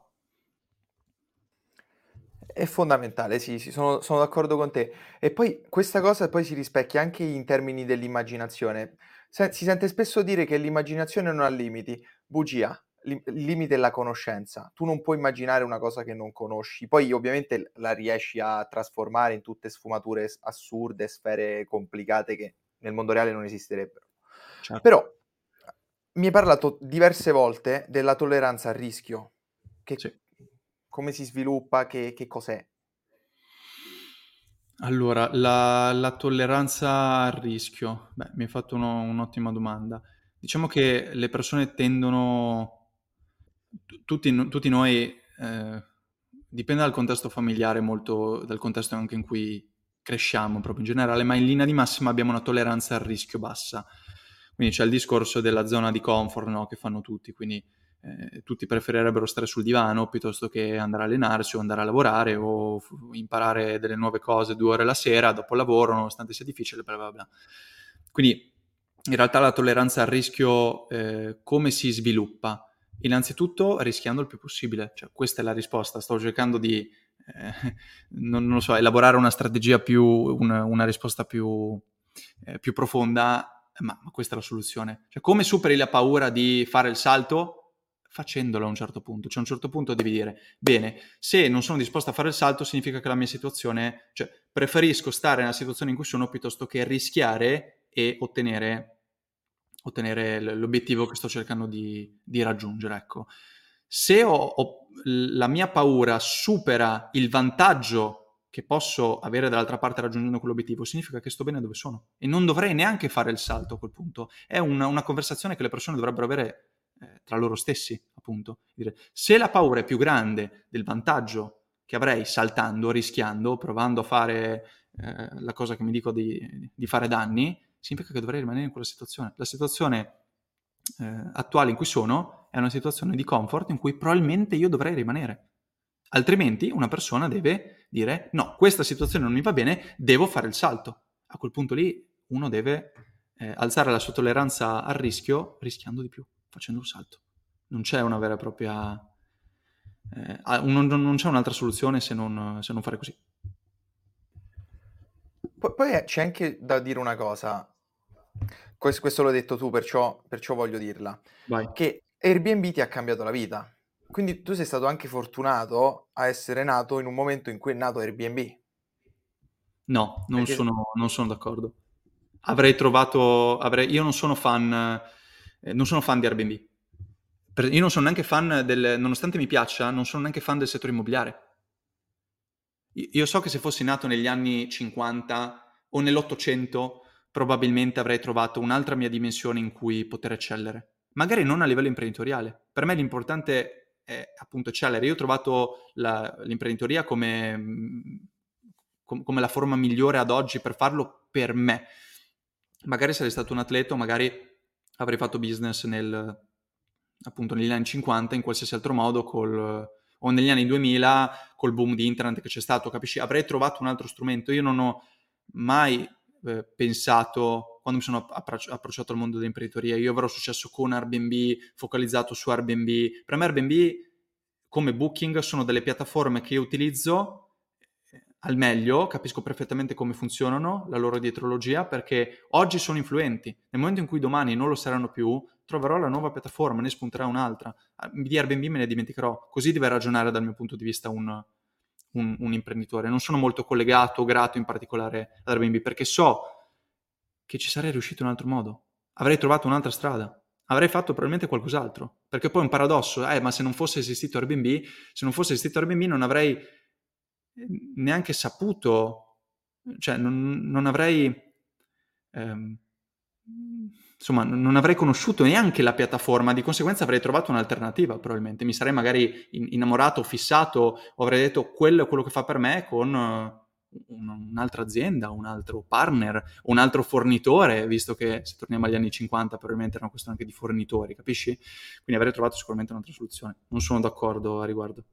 È fondamentale, sì, sono d'accordo con te. E poi questa cosa poi si rispecchia anche in termini dell'immaginazione. Si sente spesso dire che l'immaginazione non ha limiti. Bugia. Il limite è la conoscenza. Tu non puoi immaginare una cosa che non conosci. Poi ovviamente la riesci a trasformare in tutte sfumature assurde, sfere complicate che nel mondo reale non esisterebbero. Certo. Però mi hai parlato diverse volte della tolleranza al rischio. Sì. Come si sviluppa, che cos'è? Allora, la tolleranza al rischio. Beh, mi hai fatto un'ottima domanda. Diciamo che le persone tendono, tutti noi, dipende dal contesto familiare, molto dal contesto anche in cui cresciamo proprio in generale, ma in linea di massima abbiamo una tolleranza al rischio bassa. Quindi c'è il discorso della zona di comfort, no, che fanno tutti, quindi tutti preferirebbero stare sul divano piuttosto che andare a allenarsi o andare a lavorare o imparare delle nuove cose 2 ore la sera dopo il lavoro, nonostante sia difficile, bla bla bla. Quindi in realtà la tolleranza al rischio come si sviluppa? Innanzitutto rischiando il più possibile, cioè questa è la risposta. Stavo cercando di non lo so, elaborare una strategia una risposta più profonda, ma questa è la soluzione. Cioè, come superi la paura di fare il salto? Facendolo a un certo punto. Cioè, a un certo punto devi dire, bene, se non sono disposto a fare il salto significa che la mia situazione, cioè preferisco stare nella situazione in cui sono piuttosto che rischiare e ottenere l'obiettivo che sto cercando di raggiungere, ecco. Se la mia paura supera il vantaggio che posso avere dall'altra parte raggiungendo quell'obiettivo, significa che sto bene dove sono e non dovrei neanche fare il salto a quel punto. È una conversazione che le persone dovrebbero avere tra loro stessi, appunto. Dire, se la paura è più grande del vantaggio che avrei saltando, rischiando, provando a fare la cosa che mi dico di fare danni, significa che dovrei rimanere in quella situazione. La situazione attuale in cui sono è una situazione di comfort in cui probabilmente io dovrei rimanere. Altrimenti una persona deve dire no, questa situazione non mi va bene, devo fare il salto. A quel punto lì uno deve alzare la sua tolleranza al rischio rischiando di più, facendo un salto. Non c'è una vera e propria... non c'è un'altra soluzione se non fare così. Poi c'è anche da dire una cosa, questo l'ho detto tu, perciò voglio dirla, Vai. che Airbnb ti ha cambiato la vita. Quindi tu sei stato anche fortunato a essere nato in un momento in cui è nato Airbnb. No, Perché non sono d'accordo. Io non sono fan di Airbnb. Io non sono neanche fan nonostante mi piaccia, non sono neanche fan del settore immobiliare. Io so che se fossi nato negli anni 50 o nell'Ottocento, probabilmente avrei trovato un'altra mia dimensione in cui poter eccellere. Magari non a livello imprenditoriale. Per me l'importante è appunto eccellere. Io ho trovato l'imprenditoria come la forma migliore ad oggi per farlo per me. Magari sarei stato un atleta o magari avrei fatto business appunto negli anni 50 in qualsiasi altro modo o negli anni 2000 col boom di internet che c'è stato, capisci? Avrei trovato un altro strumento. Io non ho mai pensato, quando mi sono approcciato al mondo dell'imprenditoria, io avrò successo con Airbnb, focalizzato su Airbnb. Per me Airbnb come Booking sono delle piattaforme che io utilizzo al meglio, capisco perfettamente come funzionano, la loro dietrologia, perché oggi sono influenti. Nel momento in cui domani non lo saranno più, troverò la nuova piattaforma, ne spunterà un'altra. Di Airbnb me ne dimenticherò. Così deve ragionare dal mio punto di vista un imprenditore. Non sono molto collegato o grato in particolare ad Airbnb, perché so che ci sarei riuscito in un altro modo. Avrei trovato un'altra strada. Avrei fatto probabilmente qualcos'altro. Perché poi è un paradosso, ma se non fosse esistito Airbnb, non avrei neanche saputo, cioè non avrei, ehm, insomma, non avrei conosciuto neanche la piattaforma, di conseguenza avrei trovato un'alternativa probabilmente. Mi sarei magari innamorato, fissato, o avrei detto quello è quello che fa per me con un'altra azienda, un altro partner, un altro fornitore, visto che se torniamo agli anni 50 probabilmente era una questione anche di fornitori, capisci? Quindi avrei trovato sicuramente un'altra soluzione. Non sono d'accordo a riguardo.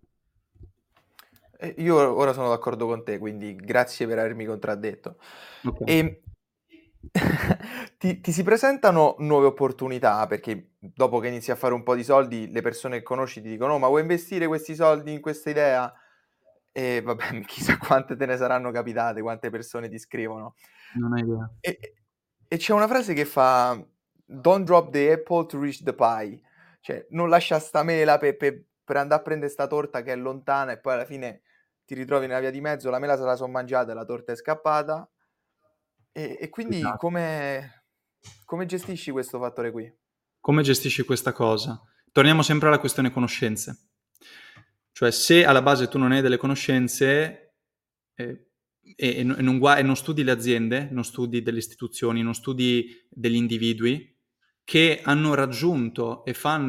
Io ora sono d'accordo con te, quindi grazie per avermi contraddetto. Ok. E ti si presentano nuove opportunità perché dopo che inizi a fare un po' di soldi, le persone che conosci ti dicono: "Oh, ma vuoi investire questi soldi in questa idea?" E vabbè, chissà quante te ne saranno capitate, quante persone ti scrivono. Non hai idea. E, e c'è una frase che fa: "Don't drop the apple to reach the pie." Cioè, non lascia sta mela per andare a prendere sta torta che è lontana e poi alla fine ti ritrovi nella via di mezzo, la mela se la son mangiata e la torta è scappata. E quindi Esatto. come gestisci questo fattore qui? Come gestisci questa cosa? Torniamo sempre alla questione conoscenze. Cioè, se alla base tu non hai delle conoscenze e non studi le aziende, non studi delle istituzioni, non studi degli individui che hanno raggiunto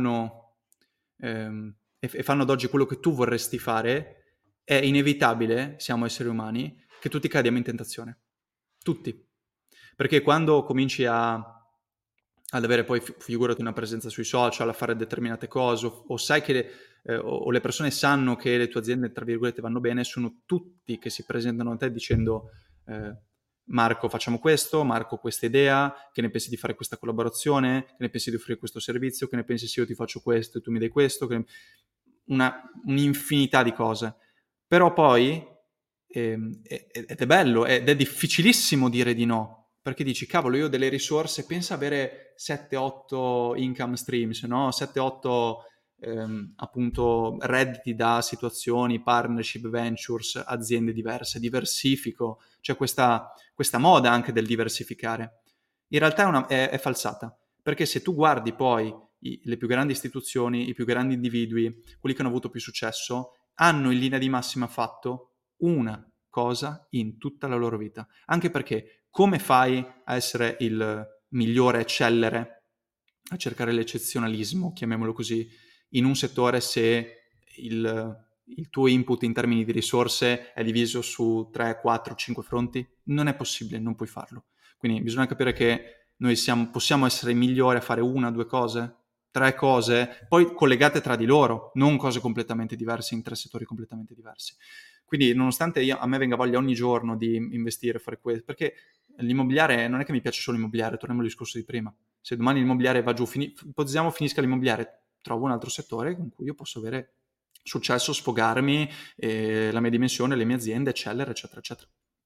e fanno ad oggi quello che tu vorresti fare, è inevitabile, siamo esseri umani, che tu ti cadiamo in tentazione. Tutti. Perché quando cominci ad avere poi, figurati, una presenza sui social, a fare determinate cose, o sai che o le persone sanno che le tue aziende, tra virgolette, vanno bene, sono tutti che si presentano a te dicendo Marco facciamo questo, Marco questa idea, che ne pensi di fare questa collaborazione, che ne pensi di offrire questo servizio, che ne pensi se io ti faccio questo e tu mi dai questo, un'infinità di cose. Però poi, ed è bello, ed è difficilissimo dire di no, perché dici, cavolo, io ho delle risorse, pensa avere 7-8 income streams, no? 7-8 appunto redditi da situazioni, partnership, ventures, aziende diverse, diversifico, c'è questa moda anche del diversificare. In realtà è falsata, perché se tu guardi poi le più grandi istituzioni, i più grandi individui, quelli che hanno avuto più successo, hanno in linea di massima fatto una cosa in tutta la loro vita. Anche perché come fai a essere il migliore, eccellere, a cercare l'eccezionalismo, chiamiamolo così, in un settore se il tuo input in termini di risorse è diviso su 3, 4, 5 fronti? Non è possibile, non puoi farlo. Quindi bisogna capire che noi possiamo essere migliori a fare una, due cose, tre cose, poi collegate tra di loro, non cose completamente diverse in tre settori completamente diversi. Quindi nonostante a me venga voglia ogni giorno di investire, fare questo, perché l'immobiliare non è che mi piace solo l'immobiliare, torniamo al discorso di prima. Se domani l'immobiliare va giù, ipotizziamo finisca l'immobiliare, trovo un altro settore con cui io posso avere successo, sfogarmi, la mia dimensione, le mie aziende, eccetera, eccetera, eccetera.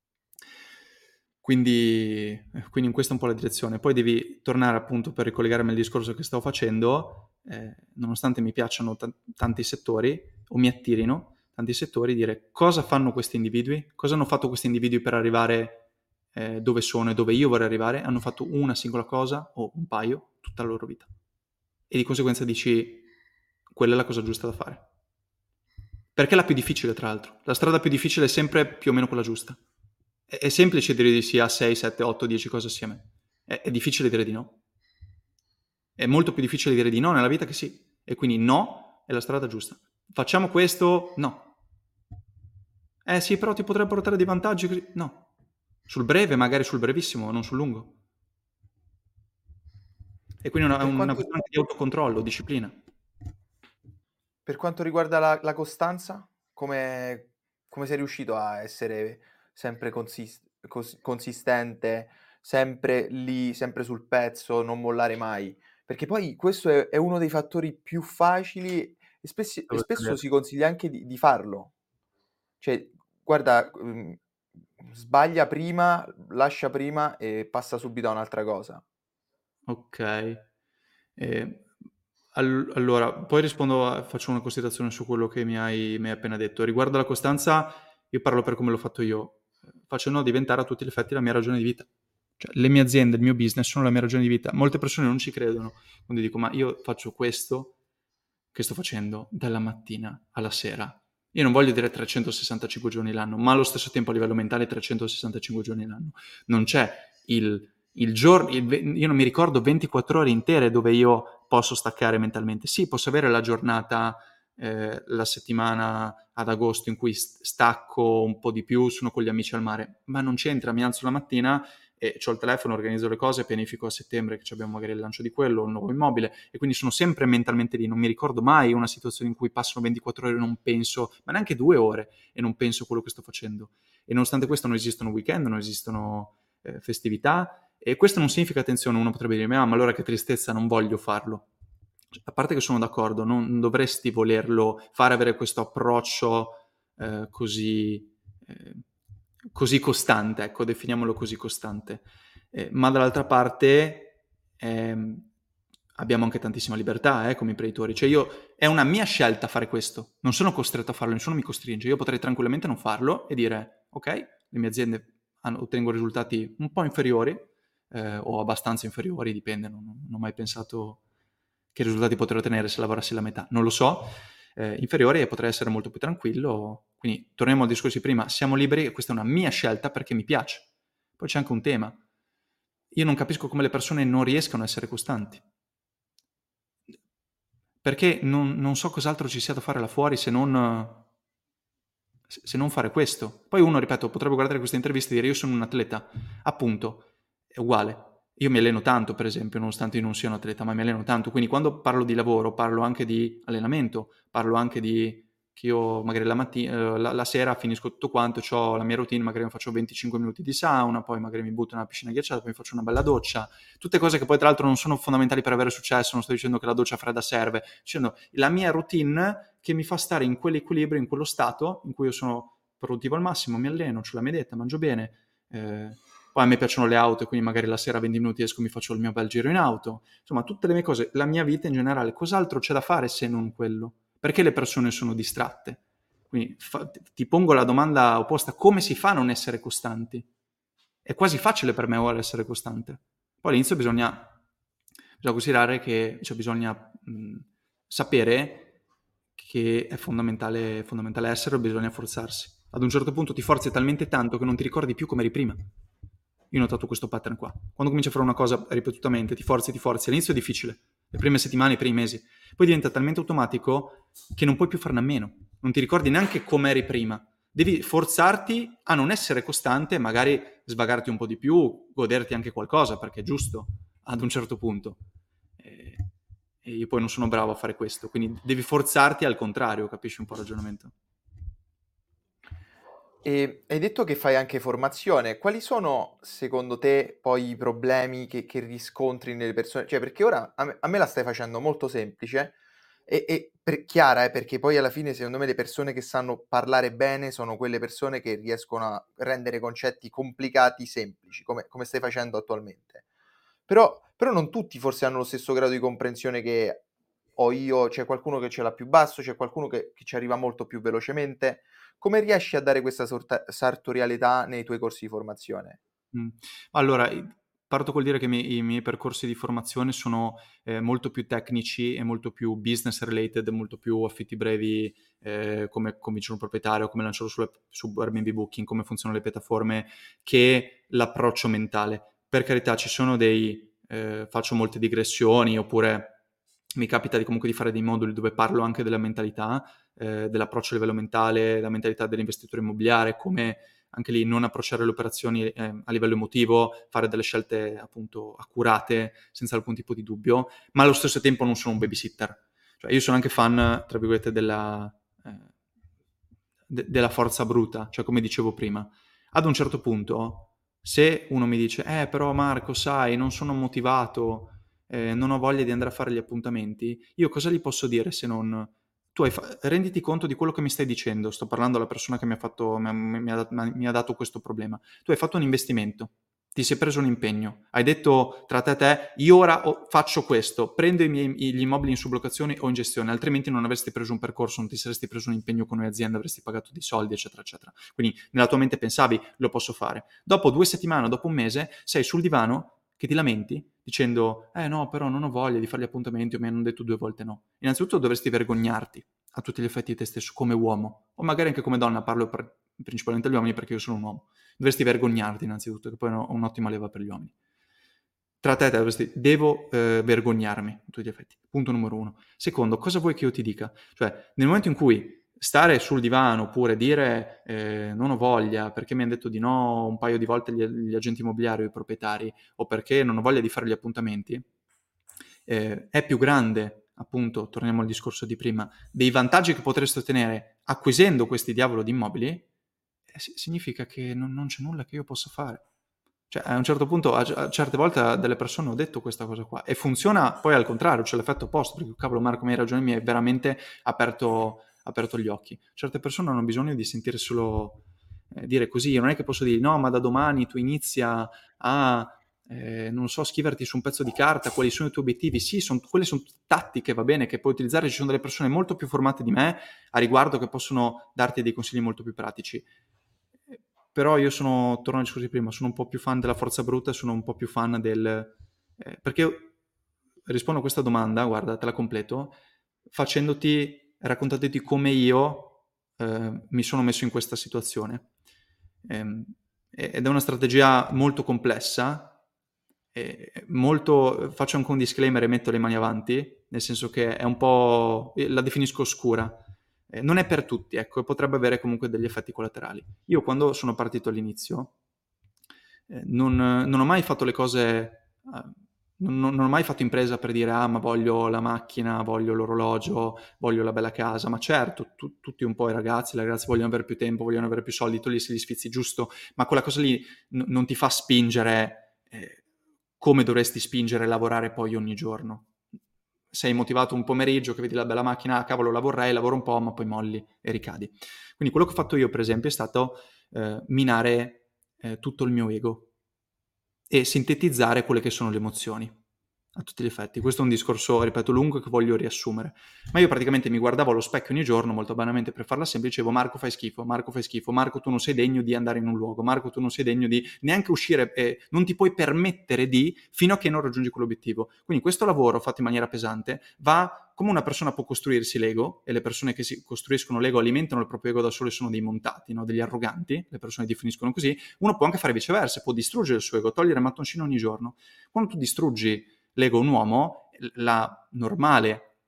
Quindi in questa è un po' la direzione. Poi devi tornare appunto per ricollegarmi al discorso che stavo facendo, nonostante mi piacciono tanti settori o mi attirino tanti settori, dire cosa fanno questi individui, cosa hanno fatto questi individui per arrivare dove sono e dove io vorrei arrivare, hanno fatto una singola cosa o un paio tutta la loro vita. E di conseguenza dici quella è la cosa giusta da fare. Perché è la più difficile, tra l'altro. La strada più difficile è sempre più o meno quella giusta. È semplice dire di sì a 6, 7, 8, 10 cose assieme. È difficile dire di no. È molto più difficile dire di no nella vita che sì. E quindi no è la strada giusta. Facciamo questo? No. Sì, però ti potrebbe portare dei vantaggi così. No. Sul breve, magari sul brevissimo, non sul lungo. E quindi è Per una quanto, questione anche di autocontrollo, disciplina. per quanto riguarda la costanza, come sei riuscito a essere sempre consistente, sempre lì, sempre sul pezzo, non mollare mai? Perché poi questo è uno dei fattori più facili e spesso si consiglia anche di farlo. Cioè, guarda, sbaglia prima, lascia prima e passa subito a un'altra cosa. Ok. Allora, poi rispondo, faccio una considerazione su quello che mi hai appena detto. Riguardo alla costanza, io parlo per come l'ho fatto io, facendo diventare a tutti gli effetti la mia ragione di vita. Cioè, le mie aziende, il mio business sono la mia ragione di vita. Molte persone non ci credono quando dico, ma io faccio questo che sto facendo dalla mattina alla sera. Io non voglio dire 365 giorni l'anno, ma allo stesso tempo a livello mentale 365 giorni l'anno. Non c'è il giorno, io non mi ricordo 24 ore intere dove io posso staccare mentalmente. Sì, posso avere la giornata, la settimana ad agosto in cui stacco un po' di più, sono con gli amici al mare, ma non c'entra, mi alzo la mattina e ho il telefono, organizzo le cose, pianifico a settembre che abbiamo magari il lancio di quello, un nuovo immobile, e quindi sono sempre mentalmente lì, non mi ricordo mai una situazione in cui passano 24 ore e non penso, ma neanche 2 ore, e non penso a quello che sto facendo. E nonostante questo non esistono weekend, non esistono festività, e questo non significa, attenzione, uno potrebbe dire, ma allora che tristezza, non voglio farlo. A parte che sono d'accordo, non dovresti volerlo fare, avere questo approccio eh, così costante, ecco, definiamolo così costante. Ma dall'altra parte abbiamo anche tantissima libertà come imprenditori. Cioè è una mia scelta fare questo, non sono costretto a farlo, nessuno mi costringe. Io potrei tranquillamente non farlo e dire, ok, le mie aziende ottengono risultati un po' inferiori, o abbastanza inferiori, dipende, non ho mai pensato che risultati potrei ottenere se lavorassi la metà, non lo so, inferiori, e potrei essere molto più tranquillo. Quindi torniamo al discorso di prima, siamo liberi e questa è una mia scelta perché mi piace. Poi c'è anche un tema, io non capisco come le persone non riescano a essere costanti, perché non so cos'altro ci sia da fare là fuori se non fare questo. Poi uno, ripeto, potrebbe guardare queste interviste e dire io sono un atleta, appunto, è uguale. Io mi alleno tanto, per esempio, nonostante io non sia un atleta, ma mi alleno tanto. Quindi quando parlo di lavoro, parlo anche di allenamento, parlo anche di che io magari la sera finisco tutto quanto, ho la mia routine, magari mi faccio 25 minuti di sauna, poi magari mi butto nella piscina ghiacciata, poi mi faccio una bella doccia. Tutte cose che poi tra l'altro non sono fondamentali per avere successo, non sto dicendo che la doccia fredda serve, sto dicendo la mia routine che mi fa stare in quell'equilibrio, in quello stato in cui io sono produttivo al massimo, mi alleno, ho la mia dieta, mangio bene, poi a me piacciono le auto, quindi magari la sera 20 minuti esco e mi faccio il mio bel giro in auto. Insomma, tutte le mie cose, la mia vita in generale, cos'altro c'è da fare se non quello? Perché le persone sono distratte? Quindi ti pongo la domanda opposta, come si fa a non essere costanti? È quasi facile per me ora essere costante. Poi all'inizio bisogna considerare che bisogna sapere che è fondamentale essere, bisogna forzarsi. Ad un certo punto ti forzi talmente tanto che non ti ricordi più come eri prima. Io ho notato questo pattern qua. Quando cominci a fare una cosa ripetutamente, ti forzi, all'inizio è difficile, le prime settimane, i primi mesi, poi diventa talmente automatico che non puoi più farne a meno, non ti ricordi neanche come eri prima. Devi forzarti a non essere costante, magari svagarti un po' di più, goderti anche qualcosa, perché è giusto ad un certo punto. E io poi non sono bravo a fare questo, quindi devi forzarti al contrario, capisci un po' il ragionamento? E hai detto che fai anche formazione. Quali sono, secondo te, poi i problemi che riscontri nelle persone? Cioè, perché ora a me la stai facendo molto semplice e chiara, perché poi alla fine, secondo me, le persone che sanno parlare bene sono quelle persone che riescono a rendere concetti complicati semplici, come stai facendo attualmente. Però non tutti forse hanno lo stesso grado di comprensione che ho io, c'è qualcuno che ce l'ha più basso, c'è qualcuno che ci arriva molto più velocemente. Come riesci a dare questa sartorialità nei tuoi corsi di formazione? Mm. Allora, parto col dire che i miei percorsi di formazione sono molto più tecnici e molto più business related, molto più affitti brevi, come convincere un proprietario, come lanciarlo su Airbnb Booking, come funzionano le piattaforme, che l'approccio mentale. Per carità, ci sono faccio molte digressioni, oppure mi capita comunque di fare dei moduli dove parlo anche della mentalità, dell'approccio a livello mentale, la mentalità dell'investitore immobiliare, come anche lì non approcciare le operazioni a livello emotivo, fare delle scelte appunto accurate, senza alcun tipo di dubbio, ma allo stesso tempo non sono un babysitter. Cioè io sono anche fan, tra virgolette, della forza bruta, cioè come dicevo prima. Ad un certo punto, se uno mi dice, però Marco, sai, non sono motivato, non ho voglia di andare a fare gli appuntamenti, io cosa gli posso dire se non renditi conto di quello che mi stai dicendo. Sto parlando alla persona che mi ha dato questo problema. Tu hai fatto un investimento, ti sei preso un impegno, hai detto tra te e te, io ora faccio questo, prendo gli immobili in sublocazione o in gestione, altrimenti non avresti preso un percorso, non ti saresti preso un impegno con un'azienda, avresti pagato dei soldi, eccetera, eccetera. Quindi nella tua mente pensavi, lo posso fare. Dopo 2 settimane, dopo un mese, sei sul divano che ti lamenti dicendo, no, però non ho voglia di fare gli appuntamenti o mi hanno detto 2 volte no. Innanzitutto dovresti vergognarti a tutti gli effetti di te stesso come uomo, o magari anche come donna, parlo principalmente agli uomini perché io sono un uomo. Dovresti vergognarti innanzitutto, che poi è un'ottima leva per gli uomini. Tra te devo vergognarmi a tutti gli effetti. Punto numero 1. Secondo, cosa vuoi che io ti dica? Cioè, nel momento in cui stare sul divano oppure dire non ho voglia perché mi hanno detto di no un paio di volte gli agenti immobiliari o i proprietari o perché non ho voglia di fare gli appuntamenti, è più grande, appunto, torniamo al discorso di prima, dei vantaggi che potresti ottenere acquisendo questi diavolo di immobili, significa che non c'è nulla che io possa fare. Cioè, a un certo punto, a certe volte a delle persone ho detto questa cosa qua e funziona poi al contrario, c'è l'effetto opposto, perché cavolo Marco, mi hai ragione, mi hai veramente aperto gli occhi. Certe persone hanno bisogno di sentire solo dire così, non è che posso dire no, ma da domani tu inizia a non so, scriverti su un pezzo di carta quali sono i tuoi obiettivi. Sì, quelle sono tattiche, va bene, che puoi utilizzare. Ci sono delle persone molto più formate di me a riguardo che possono darti dei consigli molto più pratici. Però io torno al discorso di prima, sono un po' più fan della forza bruta, sono un po' più fan perché io rispondo a questa domanda, guarda, te la completo, raccontandoti come io mi sono messo in questa situazione. Ed è una strategia molto complessa, faccio anche un disclaimer e metto le mani avanti, nel senso che è un po', la definisco oscura. Non è per tutti, ecco, e potrebbe avere comunque degli effetti collaterali. Io quando sono partito all'inizio non ho mai fatto le cose, non ho mai fatto impresa per dire ma voglio la macchina, voglio l'orologio, voglio la bella casa, ma certo, tutti un po' le ragazze vogliono avere più tempo, vogliono avere più soldi, tu gli sfizi giusto, ma quella cosa lì non ti fa spingere come dovresti spingere e lavorare poi ogni giorno. Sei motivato un pomeriggio che vedi la bella macchina, cavolo la vorrei, lavoro un po', ma poi molli e ricadi. Quindi quello che ho fatto io, per esempio, è stato minare tutto il mio ego e sintetizzare quelle che sono le emozioni a tutti gli effetti. Questo è un discorso, ripeto, lungo che voglio riassumere. Ma io praticamente mi guardavo allo specchio ogni giorno, molto banalmente per farla semplice, dicevo Marco fai schifo, Marco tu non sei degno di andare in un luogo, Marco tu non sei degno di neanche uscire, non ti puoi permettere fino a che non raggiungi quell'obiettivo. Quindi questo lavoro fatto in maniera pesante va come una persona può costruirsi l'ego, e le persone che si costruiscono l'ego alimentano il proprio ego da sole, sono dei montati, no? Degli arroganti, le persone definiscono così, uno può anche fare viceversa, può distruggere il suo ego, togliere mattoncino ogni giorno. Quando tu distruggi l'ego un uomo, la normale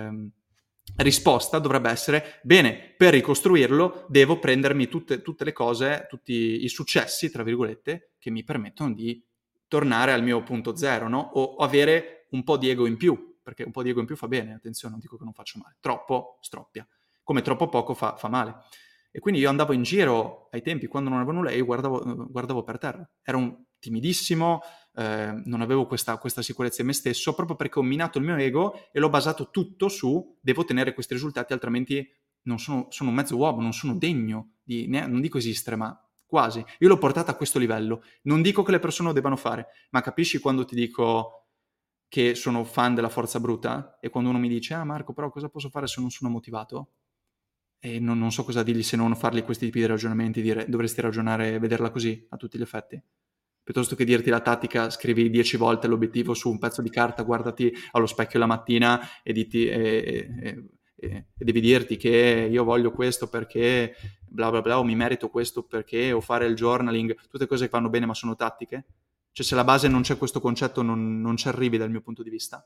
risposta dovrebbe essere bene, per ricostruirlo devo prendermi tutte le cose, tutti i successi, tra virgolette, che mi permettono di tornare al mio punto zero, no? O avere un po' di ego in più, perché un po' di ego in più fa bene, attenzione, non dico che non faccio male, troppo stroppia, come troppo poco fa male. E quindi io andavo in giro ai tempi quando non avevo nulla e io guardavo per terra, ero un timidissimo, non avevo questa sicurezza in me stesso, proprio perché ho minato il mio ego e l'ho basato tutto su devo ottenere questi risultati, altrimenti sono un mezzo uomo, non sono degno non dico esistere, ma quasi. Io l'ho portata a questo livello. Non dico che le persone lo debbano fare, ma capisci quando ti dico che sono fan della forza bruta? E quando uno mi dice Marco, però cosa posso fare se non sono motivato? E non so cosa dirgli se non fargli questi tipi di ragionamenti, dire dovresti ragionare e vederla così a tutti gli effetti. Piuttosto che dirti la tattica, scrivi 10 volte l'obiettivo su un pezzo di carta, guardati allo specchio la mattina e devi dirti che io voglio questo perché bla bla bla, o mi merito questo perché, o fare il journaling, tutte cose che vanno bene ma sono tattiche. Cioè se la base non c'è questo concetto non ci arrivi dal mio punto di vista.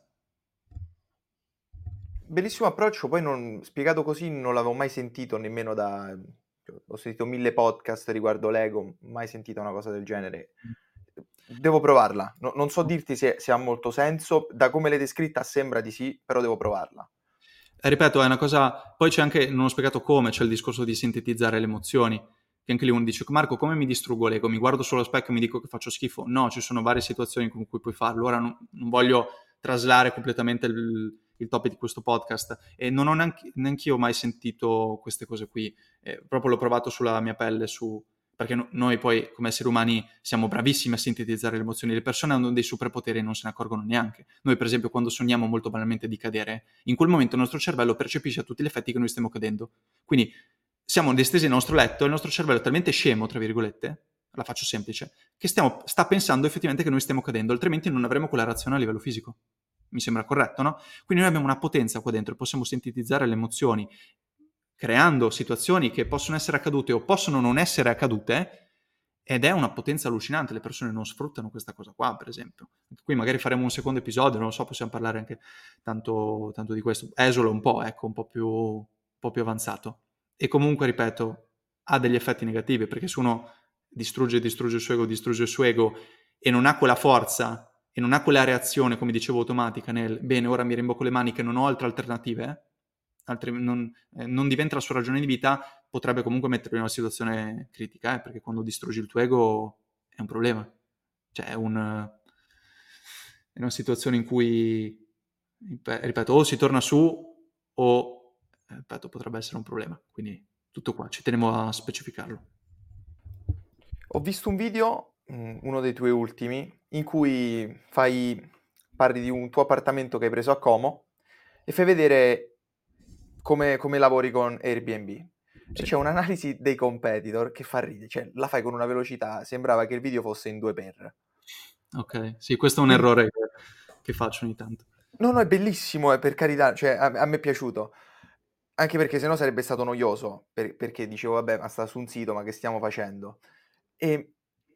Bellissimo approccio, poi spiegato così non l'avevo mai sentito nemmeno ho sentito 1000 podcast riguardo l'ego, mai sentito una cosa del genere. Devo provarla, non so dirti se ha molto senso, da come l'hai descritta sembra di sì, però devo provarla. Ripeto, è una cosa, poi c'è anche, non ho spiegato come, c'è il discorso di sintetizzare le emozioni, che anche lì uno dice Marco come mi distruggo l'ego, mi guardo solo allo specchio e mi dico che faccio schifo. No, ci sono varie situazioni con cui puoi farlo. Ora non voglio traslare completamente il topic di questo podcast, e non ho neanche io mai sentito queste cose qui, proprio l'ho provato sulla mia pelle, perché noi poi come esseri umani siamo bravissimi a sintetizzare le emozioni, le persone hanno dei superpoteri e non se ne accorgono neanche. Noi per esempio quando sogniamo molto banalmente di cadere, in quel momento il nostro cervello percepisce a tutti gli effetti che noi stiamo cadendo, quindi siamo distesi nel nostro letto e il nostro cervello è talmente scemo, tra virgolette, la faccio semplice, che sta pensando effettivamente che noi stiamo cadendo, altrimenti non avremo quella reazione a livello fisico. Mi sembra corretto, no? Quindi noi abbiamo una potenza qua dentro e possiamo sintetizzare le emozioni, creando situazioni che possono essere accadute o possono non essere accadute, ed è una potenza allucinante. Le persone non sfruttano questa cosa qua, per esempio. Qui magari faremo un secondo episodio, non lo so, possiamo parlare anche tanto di questo. Esolo un po', ecco, un po' più avanzato. E comunque, ripeto, ha degli effetti negativi, perché se uno distrugge il suo ego e non ha quella forza e non ha quella reazione, come dicevo, automatica nel bene, ora mi rimbocco le maniche, non ho altre alternative, non diventa la sua ragione di vita, potrebbe comunque metterlo in una situazione critica, perché quando distruggi il tuo ego è un problema. Cioè è una situazione in cui, ripeto, o si torna su o, ripeto, potrebbe essere un problema. Quindi tutto qua, ci tenevo a specificarlo. Ho visto un video, uno dei tuoi ultimi, in cui parli di un tuo appartamento che hai preso a Como e fai vedere come lavori con Airbnb. E c'è un'analisi dei competitor che fa ridere, cioè la fai con una velocità, sembrava che il video fosse in 2x. Ok, sì, questo è un errore che faccio ogni tanto. No, è bellissimo, per carità, cioè a me è piaciuto. Anche perché sennò sarebbe stato noioso, perché dicevo, vabbè, ma sta su un sito, ma che stiamo facendo? E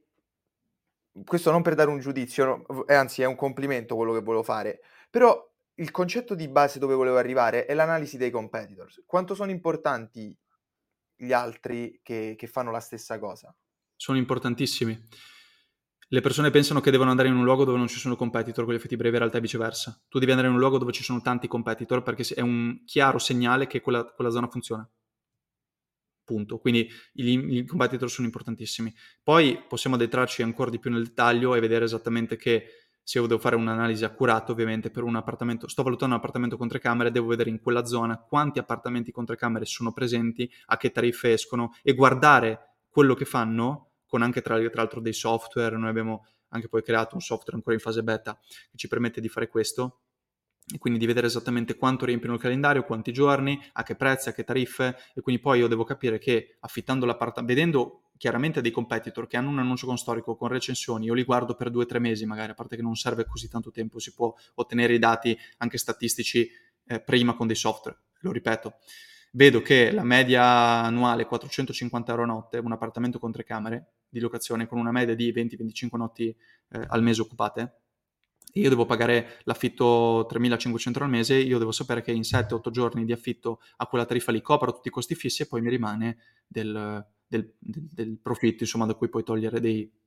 questo non per dare un giudizio, anzi è un complimento quello che volevo fare, però il concetto di base dove volevo arrivare è l'analisi dei competitors. Quanto sono importanti gli altri che fanno la stessa cosa? Sono importantissimi. Le persone pensano che devono andare in un luogo dove non ci sono competitor con gli effetti brevi, in realtà è viceversa. Tu devi andare in un luogo dove ci sono tanti competitor, perché è un chiaro segnale che quella zona funziona. Punto. Quindi i competitor sono importantissimi. Poi possiamo addentrarci ancora di più nel dettaglio e vedere esattamente che se io devo fare un'analisi accurata, ovviamente, per un appartamento, sto valutando un appartamento con 3 camere, devo vedere in quella zona quanti appartamenti con 3 camere sono presenti, a che tariffe escono, e guardare quello che fanno, con anche tra l'altro dei software. Noi abbiamo anche poi creato un software ancora in fase beta che ci permette di fare questo, e quindi di vedere esattamente quanto riempiono il calendario, quanti giorni, a che prezzi, a che tariffe, e quindi poi io devo capire che affittando l'appartamento, vedendo chiaramente dei competitor che hanno un annuncio con storico, con recensioni, io li guardo per 2 o 3 mesi magari, a parte che non serve così tanto tempo, si può ottenere i dati anche statistici prima con dei software, lo ripeto. Vedo che la media annuale è 450 euro a notte, un appartamento con 3 camere di locazione con una media di 20-25 notti al mese occupate, e io devo pagare l'affitto 3.500 euro al mese, io devo sapere che in 7-8 giorni di affitto a quella tariffa lì copro tutti i costi fissi e poi mi rimane del profitto, insomma, da cui puoi togliere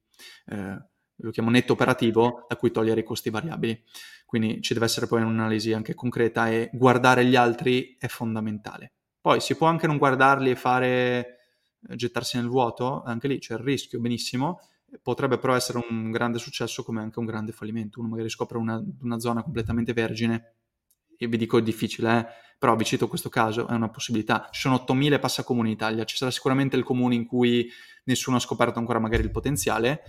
lo chiamo netto operativo, da cui togliere i costi variabili. Quindi ci deve essere poi un'analisi anche concreta, e guardare gli altri è fondamentale. Poi si può anche non guardarli e gettarsi nel vuoto, anche lì c'è il rischio, benissimo. Potrebbe però essere un grande successo come anche un grande fallimento. Uno magari scopre una zona completamente vergine, io vi dico è difficile, però vi cito questo caso, è una possibilità. Ci sono 8.000 passacomuni in Italia, ci sarà sicuramente il comune in cui nessuno ha scoperto ancora magari il potenziale,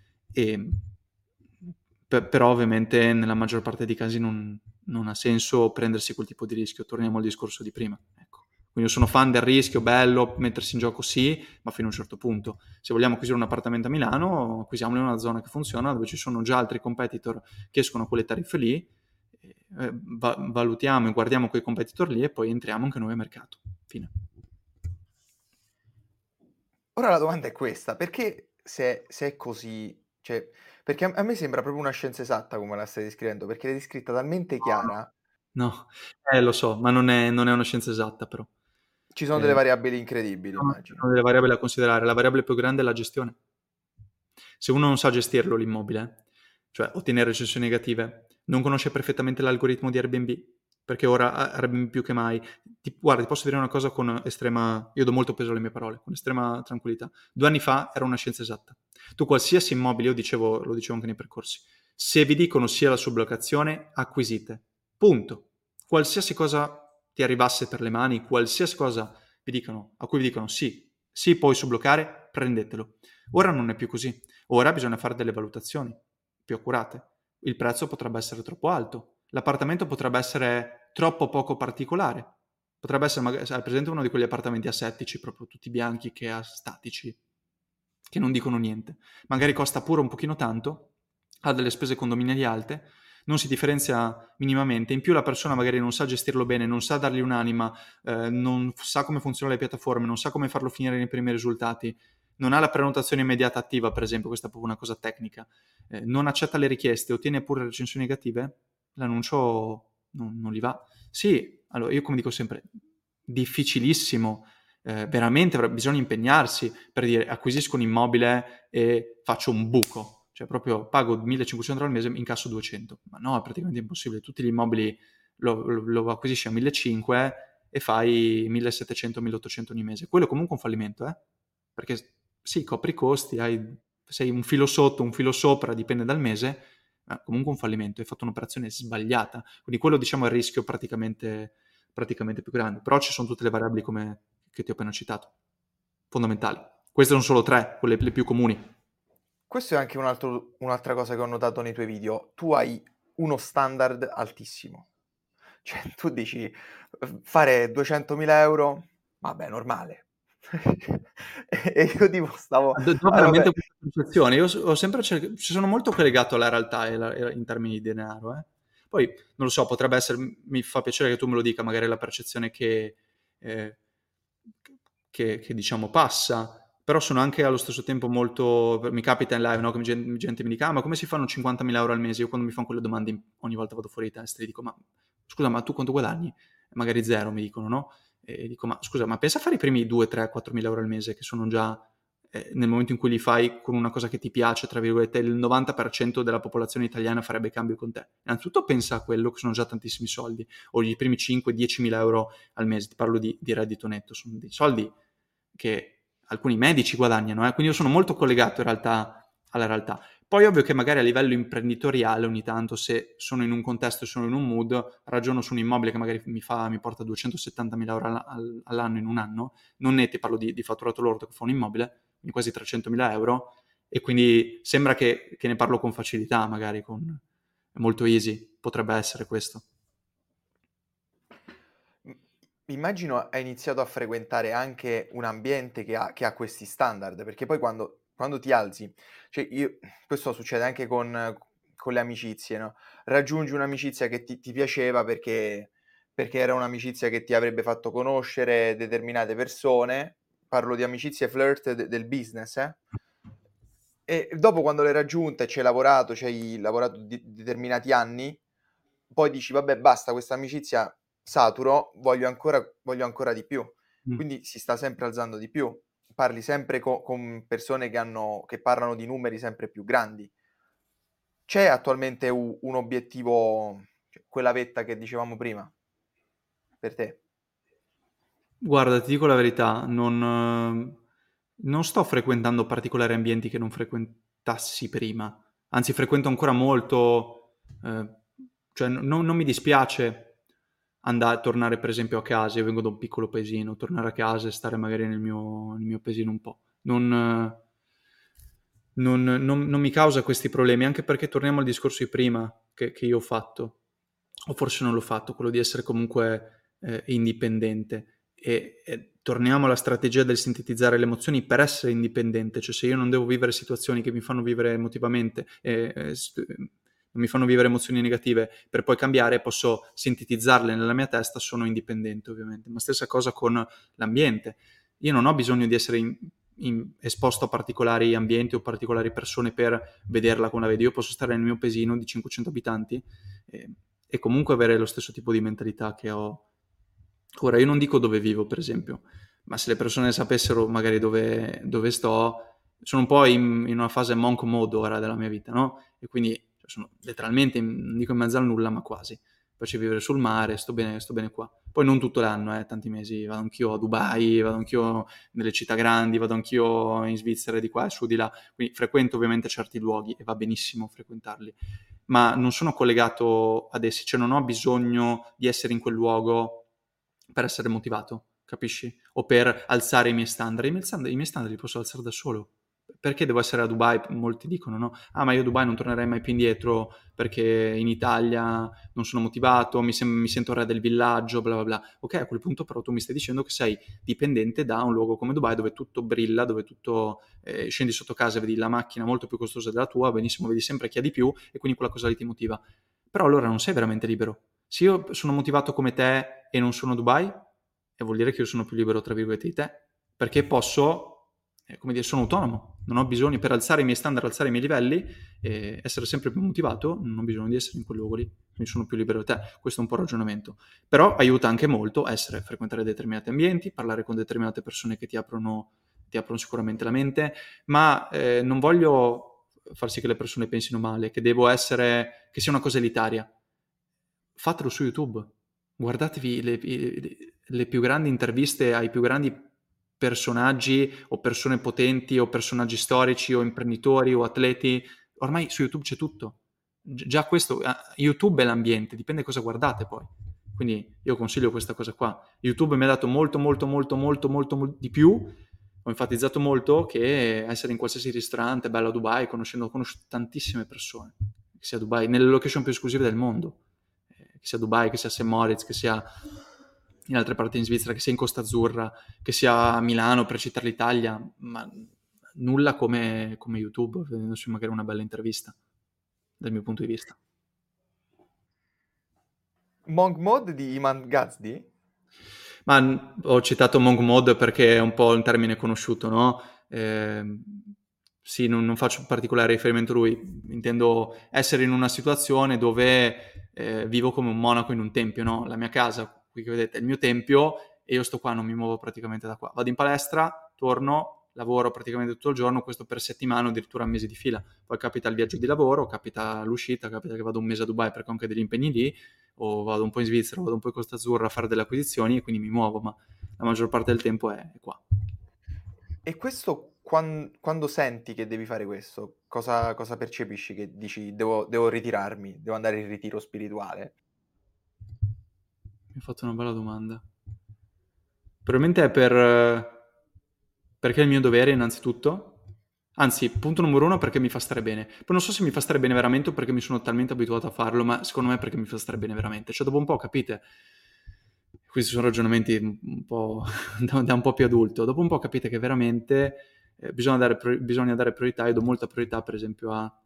però ovviamente nella maggior parte dei casi non ha senso prendersi quel tipo di rischio. Torniamo al discorso di prima, ecco. Quindi io sono fan del rischio, bello, mettersi in gioco sì, ma fino a un certo punto. Se vogliamo acquisire un appartamento a Milano, acquisiamolo in una zona che funziona, dove ci sono già altri competitor che escono a quelle tariffe lì, valutiamo e guardiamo quei competitor lì e poi entriamo anche noi al mercato. Fine. Ora la domanda è questa, perché se è così, cioè, perché a me sembra proprio una scienza esatta come la stai descrivendo, perché l'hai descritta talmente chiara. No, lo so, ma non è una scienza esatta, però. Ci sono delle variabili incredibili, Sono immagino. delle variabili da considerare. La variabile più grande è la gestione. Se uno non sa gestirlo l'inmobile, cioè ottenere recensioni negative, non conosce perfettamente l'algoritmo di Airbnb, perché ora Airbnb più che mai, guarda, ti posso dire una cosa con estrema, io do molto peso alle mie parole, con estrema tranquillità. 2 anni fa era una scienza esatta. Tu qualsiasi immobile, lo dicevo anche nei percorsi, se vi dicono sia la sublocazione, acquisite. Punto. qualsiasi cosa ti arrivasse per le mani, qualsiasi cosa a cui vi dicono sì, puoi subbloccare, prendetelo. Ora non è più così. Ora bisogna fare delle valutazioni più accurate. Il prezzo potrebbe essere troppo alto, l'appartamento potrebbe essere troppo poco particolare. Potrebbe essere, magari, sai, presente uno di quegli appartamenti asettici, proprio tutti bianchi, che ha statici, che non dicono niente. Magari costa pure un pochino tanto, ha delle spese condominiali alte, non si differenzia minimamente. In più la persona magari non sa gestirlo bene, non sa dargli un'anima, non sa come funzionano le piattaforme, non sa come farlo finire nei primi risultati, non ha la prenotazione immediata attiva, per esempio, questa è proprio una cosa tecnica, non accetta le richieste, ottiene pure recensioni negative, l'annuncio non gli va. Sì, allora io come dico sempre, difficilissimo, veramente bisogna impegnarsi per dire acquisisco un immobile e faccio un buco, cioè proprio pago 1.500 euro al mese, incasso 200, ma no, è praticamente impossibile, tutti gli immobili lo acquisisci a 1.500 e fai 1.700-1.800 ogni mese, quello è comunque un fallimento, perché sì, copri i costi, sei un filo sotto, un filo sopra, dipende dal mese, ma comunque un fallimento, hai fatto un'operazione sbagliata, quindi quello diciamo è il rischio praticamente più grande, però ci sono tutte le variabili che ti ho appena citato, fondamentali. Queste sono solo 3, quelle le più comuni. Questo è anche un'altra cosa che ho notato nei tuoi video. Tu hai uno standard altissimo. Cioè, tu dici, fare 200.000 euro, vabbè, normale. E io tipo stavo... Do vabbè, veramente questa percezione. Io ho sempre ci sono molto collegato alla realtà in termini di denaro. Poi, non lo so, potrebbe essere, mi fa piacere che tu me lo dica, magari è la percezione eh, che diciamo passa, però sono anche allo stesso tempo molto, mi capita in live, no, che gente mi dica, ma come si fanno 50.000 euro al mese? Io quando mi fanno quelle domande ogni volta vado fuori di testa e dico, ma scusa, ma tu quanto guadagni? Magari zero, mi dicono, no? E dico, ma scusa, ma pensa a fare i primi 2, 3, 4.000 euro al mese, che sono già, nel momento in cui li fai con una cosa che ti piace, tra virgolette, il 90% della popolazione italiana farebbe cambio con te. Innanzitutto pensa a quello, che sono già tantissimi soldi, o i primi 5, 10.000 euro al mese, ti parlo di reddito netto, sono dei soldi che alcuni medici guadagnano, quindi io sono molto collegato in realtà alla realtà. Poi ovvio che magari a livello imprenditoriale ogni tanto, se sono in un contesto e sono in un mood, ragiono su un immobile che magari mi porta 270.000 euro all'anno in un anno, non netti, parlo di fatturato lordo che fa un immobile, quindi quasi 300.000 euro, e quindi sembra che ne parlo con facilità, magari è molto easy, potrebbe essere questo. Immagino hai iniziato a frequentare anche un ambiente che ha questi standard, perché poi quando ti alzi, cioè questo succede anche con le amicizie, no? Raggiungi un'amicizia che ti piaceva perché era un'amicizia che ti avrebbe fatto conoscere determinate persone, parlo di amicizie flirt del business, e dopo quando l'hai raggiunta e ci hai lavorato determinati anni, poi dici, vabbè, basta, questa amicizia saturo, voglio ancora di più. Quindi si sta sempre alzando di più. Parli sempre con persone che parlano di numeri sempre più grandi. C'è attualmente un obiettivo, cioè, quella vetta che dicevamo prima, per te? Guarda, ti dico la verità, non sto frequentando particolari ambienti che non frequentassi prima, anzi frequento ancora molto, cioè non mi dispiace tornare per esempio a casa, io vengo da un piccolo paesino, tornare a casa e stare magari nel mio paesino un po'. Non mi causa questi problemi, anche perché torniamo al discorso di prima che io ho fatto, o forse non l'ho fatto, quello di essere comunque indipendente. E torniamo alla strategia del sintetizzare le emozioni per essere indipendente, cioè se io non devo vivere situazioni che mi fanno vivere emotivamente, non mi fanno vivere emozioni negative per poi cambiare, posso sintetizzarle nella mia testa, sono indipendente ovviamente. Ma stessa cosa con l'ambiente. Io non ho bisogno di essere esposto a particolari ambienti o particolari persone per vederla come la vedo. Io posso stare nel mio paesino di 500 abitanti e comunque avere lo stesso tipo di mentalità che ho. Ora, io non dico dove vivo, per esempio, ma se le persone sapessero magari dove sto, sono un po' in una fase monk mode ora della mia vita, no? E quindi sono letteralmente, non dico in mezzo al nulla, ma quasi. Faccio vivere sul mare, sto bene qua. Poi non tutto l'anno, tanti mesi, vado anch'io a Dubai, vado anch'io nelle città grandi, vado anch'io in Svizzera di qua e su di là, quindi frequento ovviamente certi luoghi e va benissimo frequentarli. ma non sono collegato ad essi, cioè non ho bisogno di essere in quel luogo per essere motivato, capisci? O per alzare i miei standard. I miei standard li posso alzare da solo. Perché devo essere a Dubai? Molti dicono, no? Ah, ma io a Dubai non tornerei mai più indietro perché in Italia non sono motivato, mi sento re del villaggio, bla bla bla. Ok, a quel punto però tu mi stai dicendo che sei dipendente da un luogo come Dubai dove tutto brilla, dove tutto scendi sotto casa e vedi la macchina molto più costosa della tua, benissimo, vedi sempre chi ha di più e quindi quella cosa lì ti motiva. Però allora non sei veramente libero. Se io sono motivato come te e non sono a Dubai, vuol dire che io sono più libero, tra virgolette, di te, perché posso, come dire, sono autonomo, non ho bisogno, per alzare i miei standard, alzare i miei livelli, essere sempre più motivato, non ho bisogno di essere in quel luogo lì, quindi sono più libero di te. Questo è un po' il ragionamento. Però aiuta anche molto frequentare determinati ambienti, parlare con determinate persone che ti aprono sicuramente la mente, ma non voglio far sì che le persone pensino male, che che sia una cosa elitaria. Fatelo su YouTube, guardatevi le più grandi interviste ai più grandi personaggi o persone potenti o personaggi storici o imprenditori o atleti. Ormai su YouTube c'è tutto. Già questo, YouTube è l'ambiente, dipende cosa guardate poi. Quindi io consiglio questa cosa qua. YouTube mi ha dato molto, molto, molto, molto, molto di più. Ho enfatizzato molto che essere in qualsiasi ristorante bello a Dubai, ho conosciuto tantissime persone, che sia a Dubai, nelle location più esclusive del mondo, che sia a Dubai, che sia a St. Moritz, che sia in altre parti in Svizzera, che sia in Costa Azzurra, che sia a Milano, per citare l'Italia, ma nulla come YouTube, vedendosi magari una bella intervista, dal mio punto di vista. Monk Mode di Iman Gazdi? Ma ho citato Monk Mode perché è un po' un termine conosciuto, no? Sì, non faccio particolare riferimento a lui, intendo essere in una situazione dove vivo come un monaco in un tempio, no? La mia casa, qui che vedete, è il mio tempio e io sto qua, non mi muovo praticamente da qua. Vado in palestra, torno, lavoro praticamente tutto il giorno, questo per settimane o addirittura mesi di fila. Poi capita il viaggio di lavoro, capita l'uscita, capita che vado un mese a Dubai perché ho anche degli impegni lì, o vado un po' in Svizzera, vado un po' in Costa Azzurra a fare delle acquisizioni e quindi mi muovo, ma la maggior parte del tempo è qua. E questo quando senti che devi fare questo, cosa percepisci che dici devo ritirarmi, devo andare in ritiro spirituale? Mi hai fatto una bella domanda. Probabilmente è perché è il mio dovere innanzitutto. Anzi, punto numero uno, perché mi fa stare bene. Poi non so se mi fa stare bene veramente o perché mi sono talmente abituato a farlo, ma secondo me è perché mi fa stare bene veramente. Cioè, dopo un po', capite? Questi sono ragionamenti un po' da un po' più adulto. Dopo un po' capite che veramente bisogna dare priorità. Io do molta priorità, per esempio, a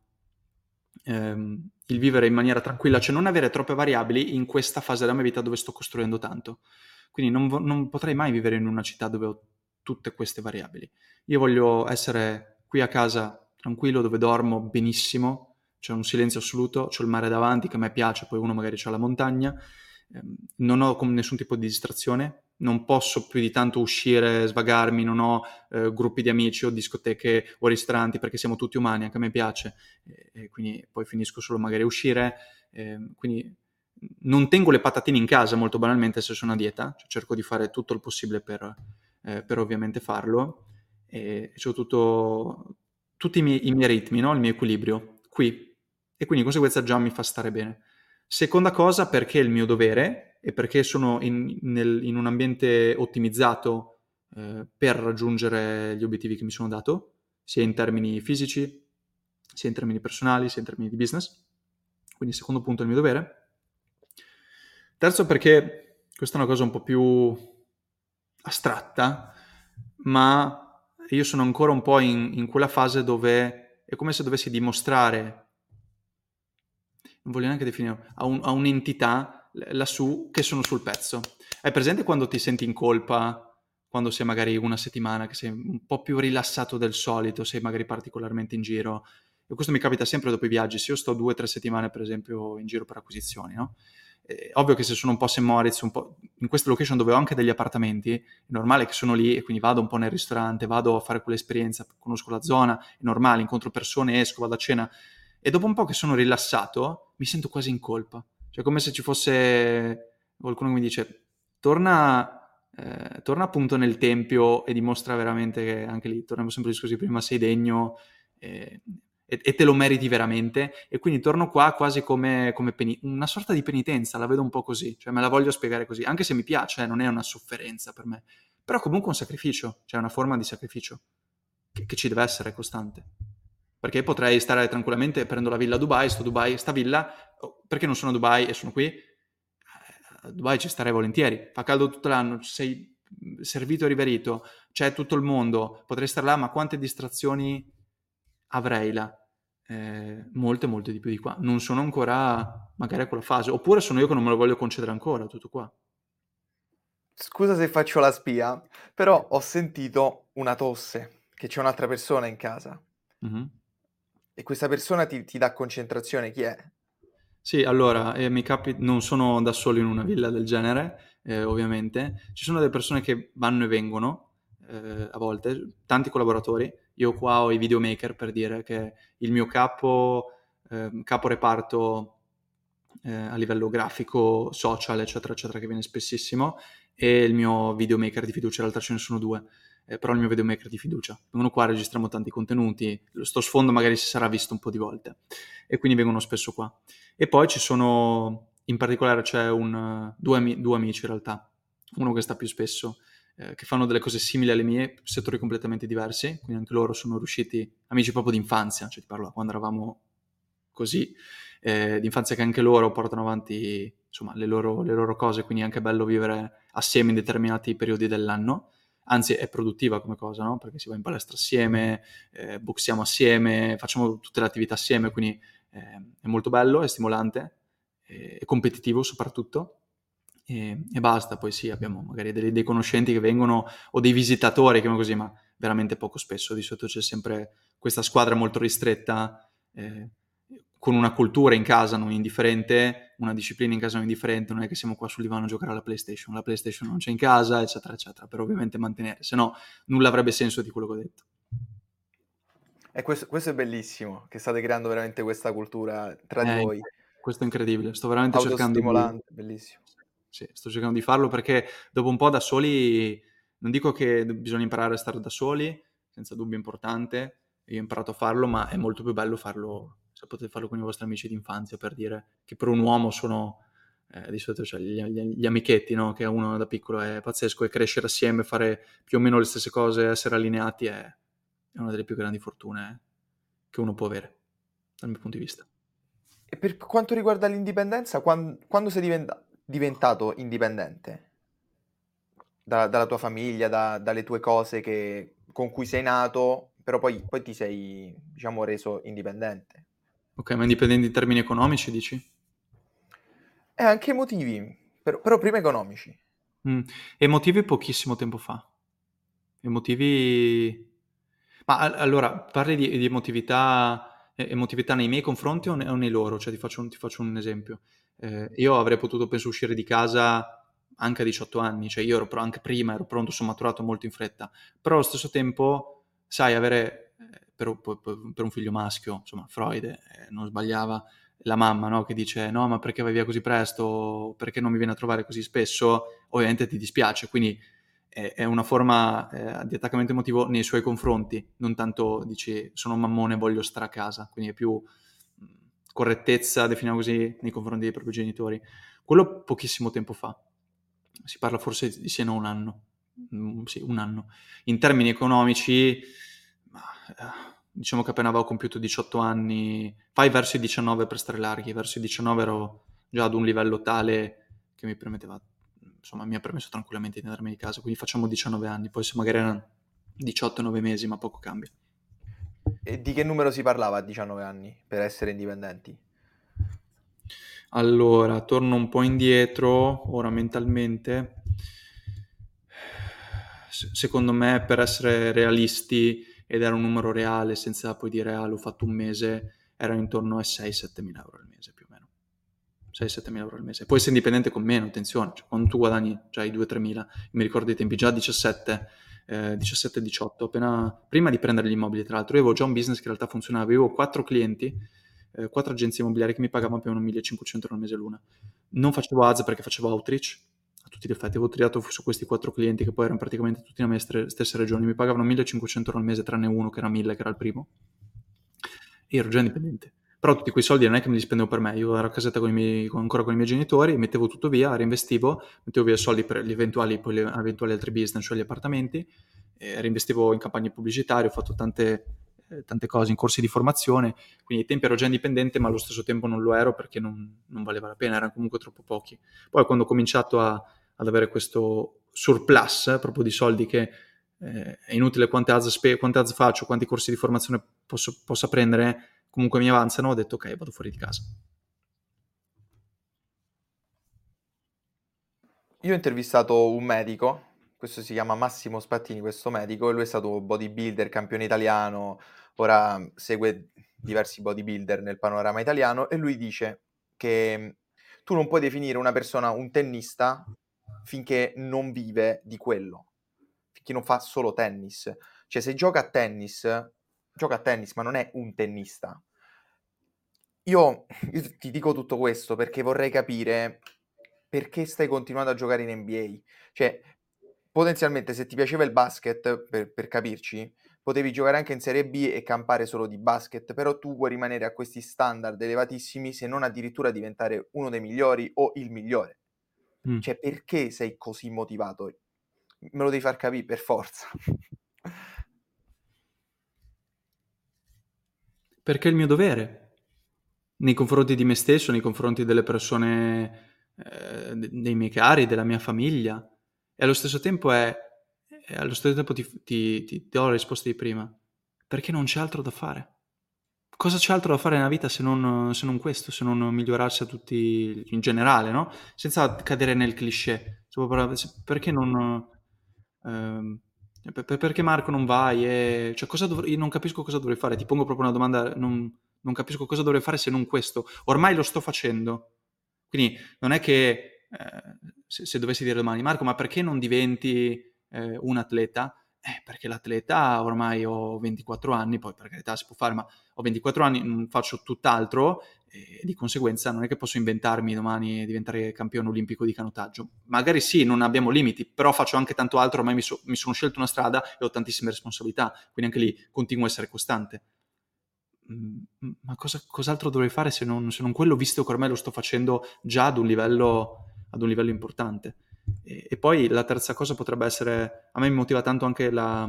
il vivere in maniera tranquilla, cioè non avere troppe variabili in questa fase della mia vita dove sto costruendo tanto. Quindi non potrei mai vivere in una città dove ho tutte queste variabili. Io voglio essere qui a casa tranquillo, dove dormo benissimo, c'è un silenzio assoluto, c'ho il mare davanti che a me piace, poi uno magari c'ha la montagna, non ho nessun tipo di distrazione, non posso più di tanto uscire, svagarmi, non ho gruppi di amici o discoteche o ristoranti perché siamo tutti umani, anche a me piace, e quindi poi finisco solo magari a uscire, quindi non tengo le patatine in casa molto banalmente se sono a dieta, cioè cerco di fare tutto il possibile per ovviamente farlo, e soprattutto tutti i miei ritmi, no? Il mio equilibrio qui, e quindi di conseguenza già mi fa stare bene. Seconda cosa, perché è il mio dovere e perché sono in un ambiente ottimizzato per raggiungere gli obiettivi che mi sono dato, sia in termini fisici, sia in termini personali, sia in termini di business. Quindi secondo punto è il mio dovere. Terzo perché questa è una cosa un po' più astratta, ma io sono ancora un po' in quella fase dove è come se dovessi dimostrare, non voglio neanche definire, a un'entità lassù che sono sul pezzo. Hai presente quando ti senti in colpa, quando sei magari una settimana che sei un po' più rilassato del solito, sei magari particolarmente in giro? E questo mi capita sempre dopo i viaggi. Se io sto 2 o 3 settimane, per esempio, in giro per acquisizioni, no? Ovvio che se sono un po' a St. Moritz, un po' in queste location dove ho anche degli appartamenti, è normale che sono lì e quindi vado un po' nel ristorante, vado a fare quell'esperienza, conosco la zona, è normale, incontro persone, esco, vado a cena. E dopo un po' che sono rilassato, mi sento quasi in colpa. Cioè come se ci fosse qualcuno che mi dice torna appunto nel tempio e dimostra veramente che anche lì, torniamo sempre al discorso di prima, sei degno e e te lo meriti veramente, e quindi torno qua quasi come una sorta di penitenza, la vedo un po' così, cioè me la voglio spiegare così, anche se mi piace, non è una sofferenza per me, però comunque un sacrificio, cioè una forma di sacrificio che ci deve essere costante. Perché potrei stare tranquillamente, prendo la villa a Dubai, sto a Dubai, sta villa, perché non sono a Dubai e sono qui? A Dubai ci starei volentieri, fa caldo tutto l'anno, sei servito e riverito, c'è tutto il mondo, potrei stare là, ma quante distrazioni avrei là? Molte, molte di più di qua. Non sono ancora magari a quella fase, oppure sono io che non me lo voglio concedere ancora, tutto qua. Scusa se faccio la spia, però ho sentito una tosse, che c'è un'altra persona in casa. Mhm. E questa persona ti dà concentrazione, chi è? Sì, allora, non sono da solo in una villa del genere, ovviamente. Ci sono delle persone che vanno e vengono, a volte, tanti collaboratori. Io qua ho i videomaker, per dire, che il mio capo reparto a livello grafico, social, eccetera, eccetera, che viene spessissimo, e il mio videomaker di fiducia, in realtà ce ne sono due, però il mio videomaker di fiducia. Vengono qua, registriamo tanti contenuti, sto sfondo magari si sarà visto un po' di volte, e quindi vengono spesso qua. E poi ci sono, in particolare c'è due amici in realtà, uno che sta più spesso, che fanno delle cose simili alle mie, settori completamente diversi, quindi anche loro sono riusciti, amici proprio d'infanzia, cioè ti parlo da quando eravamo così, d'infanzia, che anche loro portano avanti insomma le loro cose, quindi è anche bello vivere assieme in determinati periodi dell'anno, anzi è produttiva come cosa, no? Perché si va in palestra assieme, boxiamo assieme, facciamo tutte le attività assieme, quindi è molto bello, è stimolante, è competitivo soprattutto, e basta. Poi sì, abbiamo magari dei conoscenti che vengono, o dei visitatori che vengono così, ma veramente poco spesso. Di solito c'è sempre questa squadra molto ristretta, con una cultura in casa non indifferente, una disciplina in casa non indifferente, non è che siamo qua sul divano a giocare alla PlayStation, la PlayStation non c'è in casa, eccetera, eccetera, per ovviamente mantenere, se no nulla avrebbe senso di quello che ho detto. E questo è bellissimo, che state creando veramente questa cultura tra di voi, Questo è incredibile, sto veramente cercando di... autostimolante, bellissimo. Sì, sto cercando di farlo perché dopo un po' da soli, non dico che bisogna imparare a stare da soli, senza dubbio importante, io ho imparato a farlo, ma è molto più bello farlo, se potete farlo con i vostri amici d'infanzia, per dire che per un uomo sono, di solito cioè, gli amichetti, no? Che uno da piccolo è pazzesco, e crescere assieme, fare più o meno le stesse cose, essere allineati è una delle più grandi fortune che uno può avere, dal mio punto di vista. E per quanto riguarda l'indipendenza, quando sei diventato indipendente? Dalla tua famiglia, dalle tue cose con cui sei nato, però poi ti sei, diciamo, reso indipendente. Ok, ma indipendenti in termini economici, dici? E anche emotivi, però prima economici. Mm. Emotivi pochissimo tempo fa. Emotivi... Ma allora, parli di emotività, emotività nei miei confronti o nei loro? Cioè ti faccio un esempio. Io avrei potuto, penso, uscire di casa anche a 18 anni, cioè io anche prima ero pronto, sono maturato molto in fretta, però allo stesso tempo, sai, avere, per un figlio maschio, insomma, Freud non sbagliava, la mamma, no, che dice no, ma perché vai via così presto, perché non mi viene a trovare così spesso, ovviamente ti dispiace, quindi è una forma di attaccamento emotivo nei suoi confronti, non tanto dici sono un mammone, voglio stare a casa, quindi è più correttezza, definiamo così, nei confronti dei propri genitori. Quello pochissimo tempo fa, si parla forse di sì, no, un anno. Sì, un anno. In termini economici, diciamo che appena avevo compiuto 18 anni, fai verso i 19 per stare larghi, verso i 19 ero già ad un livello tale che mi permetteva, insomma, mi ha permesso tranquillamente di andarmi di casa, quindi facciamo 19 anni, poi se magari erano 18-9 mesi, ma poco cambia. E di che numero si parlava a 19 anni per essere indipendenti? Allora, torno un po' indietro, ora mentalmente. Secondo me, per essere realisti ed era un numero reale, senza poi dire l'ho fatto un mese, era intorno ai 6-7 mila euro al mese più o meno. 6-7 mila euro al mese. Puoi essere indipendente con meno, attenzione, cioè, quando tu guadagni già i 2-3 mila, mi ricordo i tempi, già 17-18, appena prima di prendere gli immobili, tra l'altro, io avevo già un business che in realtà funzionava, avevo 4 clienti, 4 agenzie immobiliari che mi pagavano più o meno 1500 euro al mese l'una. Non facevo ads perché facevo outreach, a tutti gli effetti, avevo triato su questi 4 clienti che poi erano praticamente tutti nelle mie stesse regioni, mi pagavano 1500 euro al mese tranne uno che era 1000, che era il primo. io ero già indipendente. Però tutti quei soldi non è che me li spendevo per me, io ero a casetta ancora con i miei genitori, mettevo tutto via, reinvestivo, mettevo via soldi per poi le eventuali altri business, cioè gli appartamenti, reinvestivo in campagne pubblicitarie, ho fatto tante cose, in corsi di formazione, quindi ai tempi ero già indipendente, ma allo stesso tempo non lo ero perché non valeva la pena, erano comunque troppo pochi. Poi quando ho cominciato ad avere questo surplus proprio di soldi che è inutile quante ads faccio, quanti corsi di formazione possa prendere, comunque mi avanzano, ho detto ok, vado fuori di casa. Io ho intervistato un medico, questo si chiama Massimo Spattini, questo medico, e lui è stato bodybuilder, campione italiano, ora segue diversi bodybuilder nel panorama italiano, e lui dice che tu non puoi definire una persona un tennista finché non vive di quello, finché non fa solo tennis. Cioè se gioca a tennis, ma non è un tennista. Io ti dico tutto questo perché vorrei capire perché stai continuando a giocare in NBA. Cioè, potenzialmente, se ti piaceva il basket, per capirci, potevi giocare anche in Serie B e campare solo di basket, però tu vuoi rimanere a questi standard elevatissimi, se non addirittura diventare uno dei migliori o il migliore. Cioè, perché sei così motivato? Me lo devi far capire per forza. Perché è il mio dovere nei confronti di me stesso, nei confronti delle persone, dei miei cari, della mia famiglia. E allo stesso tempo ti do la risposta di prima. Perché non c'è altro da fare. Cosa c'è altro da fare nella vita se non questo, se non migliorarsi a tutti in generale, no? Senza cadere nel cliché. Perché non... ehm, perché Marco non vai? Cioè, io non capisco cosa dovrei fare. Ti pongo proprio una domanda, non capisco cosa dovrei fare se non questo. Ormai lo sto facendo. Quindi non è che se dovessi dire domani, Marco, ma perché non diventi un atleta? Perché l'atleta ormai ho 24 anni, poi per carità si può fare, ma ho 24 anni, non faccio tutt'altro e di conseguenza non è che posso inventarmi domani e diventare campione olimpico di canottaggio. Magari sì, non abbiamo limiti, però faccio anche tanto altro, ormai mi sono scelto una strada e ho tantissime responsabilità, quindi anche lì continuo a essere costante. Ma cos'altro dovrei fare se non quello, visto che ormai lo sto facendo già ad un livello importante? E poi la terza cosa potrebbe essere, a me mi motiva tanto anche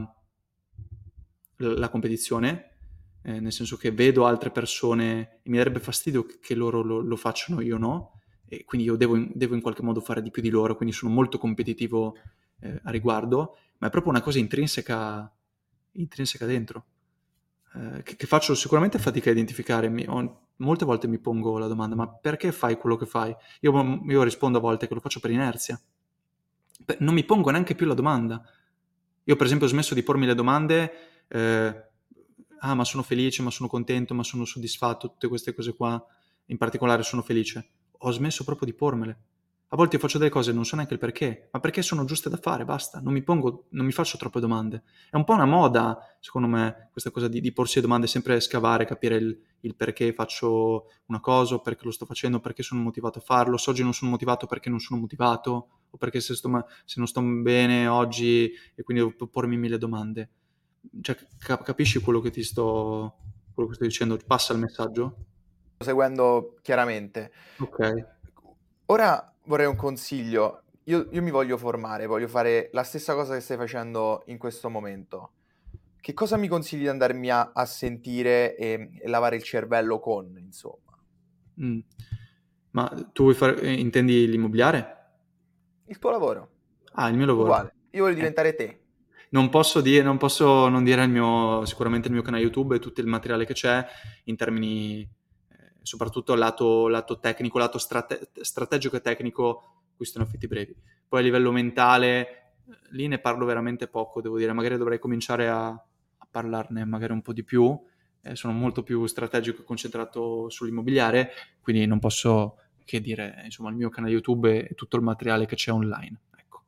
la competizione, nel senso che vedo altre persone e mi darebbe fastidio che loro lo facciano, io no, e quindi io devo in qualche modo fare di più di loro, quindi sono molto competitivo a riguardo, ma è proprio una cosa intrinseca dentro, che faccio sicuramente fatica a identificare. Molte volte mi pongo la domanda, ma perché fai quello che fai? Io rispondo a volte che lo faccio per inerzia. Non mi pongo neanche più la domanda. Io per esempio ho smesso di pormi le domande, ma sono felice, ma sono contento, ma sono soddisfatto, tutte queste cose qua, in particolare sono felice. Ho smesso proprio di pormele. A volte io faccio delle cose e non so neanche il perché, ma perché sono giuste da fare, basta. Non mi faccio troppe domande. È un po' una moda, secondo me, questa cosa di porsi le domande, sempre scavare, capire il perché faccio una cosa, o perché lo sto facendo, perché sono motivato a farlo. Se oggi non sono motivato, perché non sono motivato, o perché se non sto bene oggi e quindi devo pormi mille domande. Cioè, capisci quello che quello che sto dicendo? Passa il messaggio? Sto seguendo chiaramente. Ok. Ora vorrei un consiglio. Io mi voglio formare, voglio fare la stessa cosa che stai facendo in questo momento. Che cosa mi consigli di andarmi a sentire e lavare il cervello con, insomma? Mm. Ma tu intendi l'immobiliare? Il tuo lavoro, Ah, il mio lavoro. uguale. Io voglio Eh, diventare te. non posso non dire sicuramente il mio canale YouTube e tutto il materiale che c'è in termini, soprattutto lato tecnico, strategico e tecnico, qui sono affitti brevi. Poi a livello mentale, lì ne parlo veramente poco, devo dire, magari dovrei cominciare a parlarne magari un po' di più, sono molto più strategico e concentrato sull'immobiliare, quindi non posso che dire, insomma, il mio canale YouTube e tutto il materiale che c'è online. Ecco.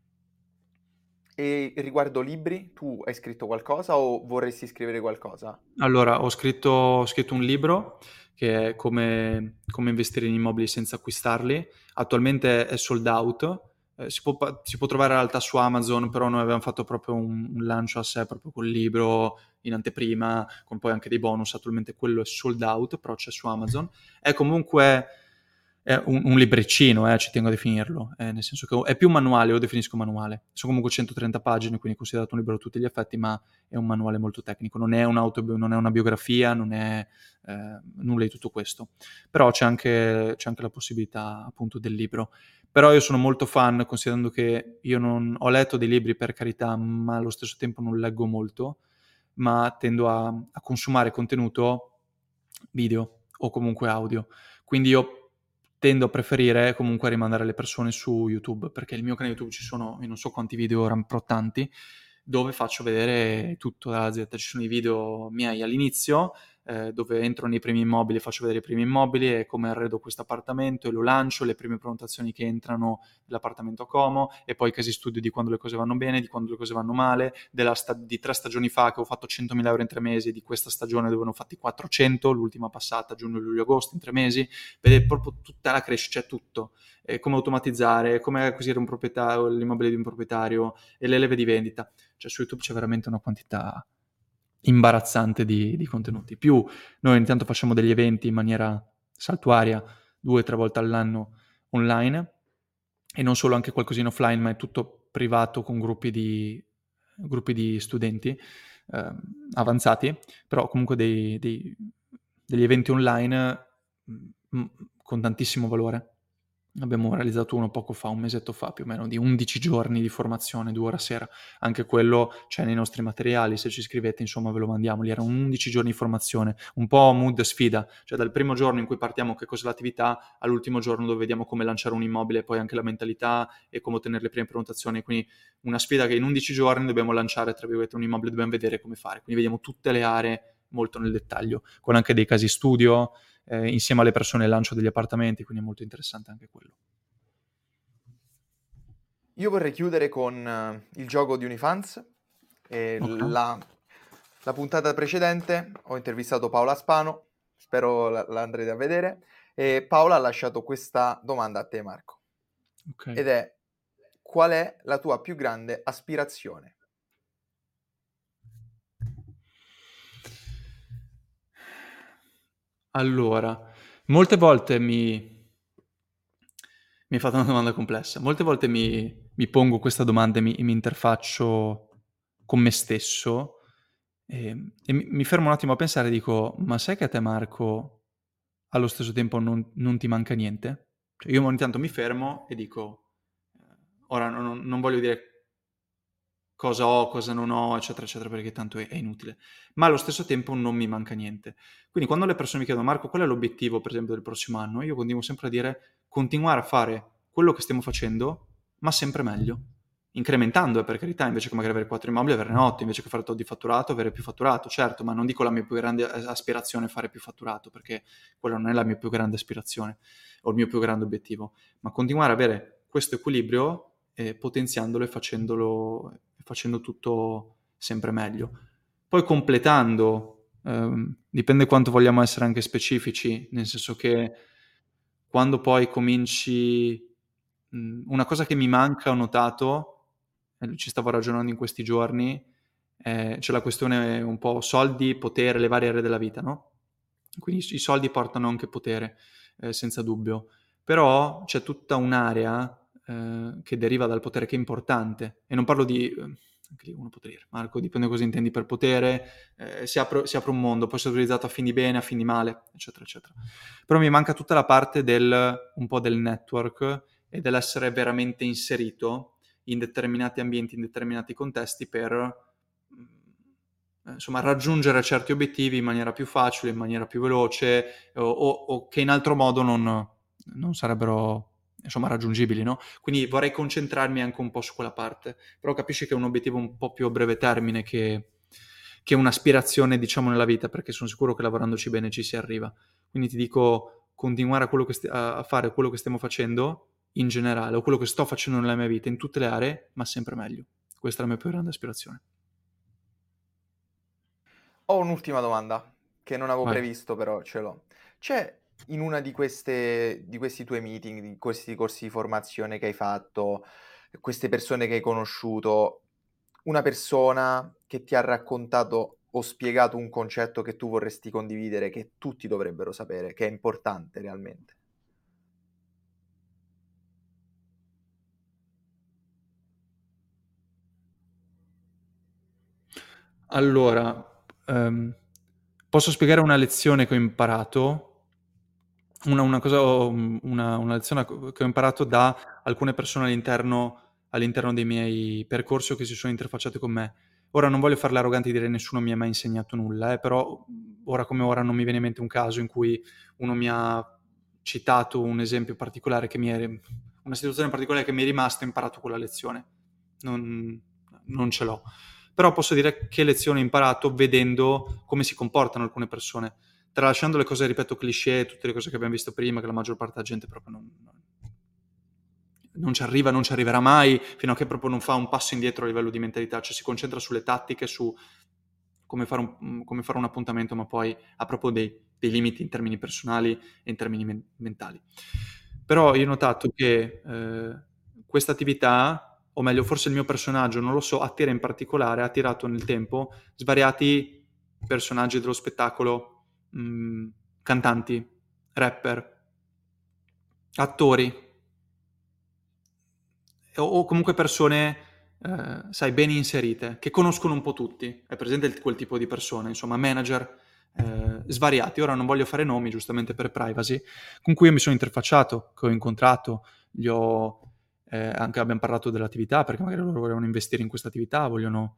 E riguardo libri, tu hai scritto qualcosa o vorresti scrivere qualcosa? Allora, ho scritto un libro che è come investire in immobili senza acquistarli. Attualmente è sold out, si può trovare in realtà su Amazon, però noi avevamo fatto proprio un lancio a sé, proprio col libro in anteprima, con poi anche dei bonus. Attualmente quello è sold out, però c'è su Amazon. È comunque è un libricino, ci tengo a definirlo, nel senso che è più manuale, lo definisco manuale. Sono comunque 130 pagine, quindi considerato un libro a tutti gli effetti, ma è un manuale molto tecnico. Non è non è una biografia, non è nulla di tutto questo. Però c'è anche la possibilità appunto del libro. Però io sono molto fan, considerando che io non ho letto dei libri, per carità, ma allo stesso tempo non leggo molto, ma tendo a consumare contenuto video o comunque audio. Quindi io tendo a preferire comunque rimandare le persone su YouTube, perché il mio canale YouTube ci sono, io non so quanti video ora, però tanti, dove faccio vedere tutto dalla Z. Ci sono i video miei all'inizio, dove entro nei primi immobili, faccio vedere i primi immobili e come arredo questo appartamento e lo lancio, le prime prenotazioni che entrano nell'appartamento a Como, e poi casi studio di quando le cose vanno bene, di quando le cose vanno male, di 3 stagioni fa che ho fatto 100.000 euro in 3 mesi, di questa stagione dove ne ho fatti 400, l'ultima passata giugno, luglio, agosto, in 3 mesi. Vedete proprio tutta la crescita, c'è tutto. Come automatizzare, come acquisire un proprietario, l'immobile di un proprietario e le leve di vendita. Cioè su YouTube c'è veramente una quantità imbarazzante di contenuti. Più noi ogni tanto facciamo degli eventi in maniera saltuaria, 2 o 3 volte all'anno online, e non solo, anche qualcosina offline, ma è tutto privato con gruppi di studenti avanzati, però comunque degli eventi online con tantissimo valore. Abbiamo realizzato uno poco fa, un mesetto fa più o meno, di 11 giorni di formazione, 2 ore a sera. Anche quello c'è nei nostri materiali, se ci scrivete insomma ve lo mandiamo. Lì erano 11 giorni di formazione, un po' mood sfida, cioè dal primo giorno in cui partiamo che cos'è l'attività, all'ultimo giorno dove vediamo come lanciare un immobile, poi anche la mentalità e come ottenere le prime prenotazioni. Quindi una sfida che in 11 giorni dobbiamo lanciare, tra virgolette, un immobile, dobbiamo vedere come fare. Quindi vediamo tutte le aree molto nel dettaglio, con anche dei casi studio, insieme alle persone il lancio degli appartamenti, quindi è molto interessante anche quello. Io vorrei chiudere con il gioco di Unifans. Okay. La puntata precedente ho intervistato Paola Spano, spero la andrete a vedere, e Paola ha lasciato questa domanda a te, Marco, Okay. ed è: qual è la tua più grande aspirazione? Allora, molte volte mi hai fatto una domanda complessa. Molte volte mi pongo questa domanda e mi interfaccio con me stesso, e mi fermo un attimo a pensare e dico: "Ma sai che a te, Marco, allo stesso tempo non ti manca niente?" Cioè io ogni tanto mi fermo e dico, ora non voglio dire cosa ho, cosa non ho, eccetera, eccetera, perché tanto è inutile. Ma allo stesso tempo non mi manca niente. Quindi quando le persone mi chiedono: "Marco, qual è l'obiettivo, per esempio, del prossimo anno?" Io continuo sempre a dire: continuare a fare quello che stiamo facendo, ma sempre meglio. Incrementando, per carità, invece che magari avere 4 immobili, averne 8, invece che fare tot di fatturato, avere più fatturato, certo, ma non dico la mia più grande aspirazione fare più fatturato, perché quella non è la mia più grande aspirazione o il mio più grande obiettivo, ma continuare ad avere questo equilibrio, potenziandolo e facendo tutto sempre meglio. Poi completando, dipende quanto vogliamo essere anche specifici, nel senso che quando poi cominci, una cosa che mi manca, ho notato, e ci stavo ragionando in questi giorni, c'è la questione un po' soldi, potere, le varie aree della vita, no? Quindi i soldi portano anche potere, senza dubbio. Però c'è tutta un'area che deriva dal potere che è importante. E non parlo di, anche lì uno può dire, Marco, dipende cosa intendi per potere, si apre un mondo, può essere utilizzato a fin di bene, a fin di male, eccetera, eccetera. Però mi manca tutta la parte un po' del network e dell'essere veramente inserito in determinati ambienti, in determinati contesti per insomma, raggiungere certi obiettivi in maniera più facile, in maniera più veloce, o che in altro modo non sarebbero insomma raggiungibili, no? Quindi vorrei concentrarmi anche un po' su quella parte, però capisci che è un obiettivo un po' più a breve termine che un'aspirazione, diciamo, nella vita, perché sono sicuro che lavorandoci bene ci si arriva. Quindi ti dico, continuare a fare quello che stiamo facendo in generale, o quello che sto facendo nella mia vita, in tutte le aree, ma sempre meglio. Questa è la mia più grande aspirazione. Ho un'ultima domanda che non avevo Vai. previsto, però ce l'ho. C'è in una di questi tuoi meeting, di questi corsi di formazione che hai fatto, queste persone che hai conosciuto, una persona che ti ha raccontato o spiegato un concetto che tu vorresti condividere, che tutti dovrebbero sapere, che è importante realmente? Allora, posso spiegare una lezione che ho imparato, una cosa, una lezione che ho imparato da alcune persone all'interno dei miei percorsi o che si sono interfacciate con me. Ora non voglio fare l'arrogante e dire nessuno mi ha mai insegnato nulla, però ora come ora non mi viene in mente un caso in cui uno mi ha citato un esempio particolare una situazione particolare che mi è rimasta e ho imparato quella lezione. Non, non ce l'ho. Però posso dire che lezione ho imparato vedendo come si comportano alcune persone, tralasciando le cose, ripeto, cliché, tutte le cose che abbiamo visto prima, che la maggior parte della gente proprio non ci arriva, non ci arriverà mai, fino a che proprio non fa un passo indietro a livello di mentalità, cioè si concentra sulle tattiche, su come fare un appuntamento, ma poi ha proprio dei limiti in termini personali e in termini mentali. Però io ho notato che questa attività, o meglio, forse il mio personaggio, non lo so, attira in particolare, ha attirato nel tempo svariati personaggi dello spettacolo, cantanti, rapper, attori, o comunque persone, sai, ben inserite, che conoscono un po' tutti. È presente quel tipo di persone, insomma, manager svariati. Ora non voglio fare nomi, giustamente per privacy, con cui io mi sono interfacciato, che ho incontrato, anche abbiamo parlato dell'attività, perché magari loro volevano investire in questa attività, vogliono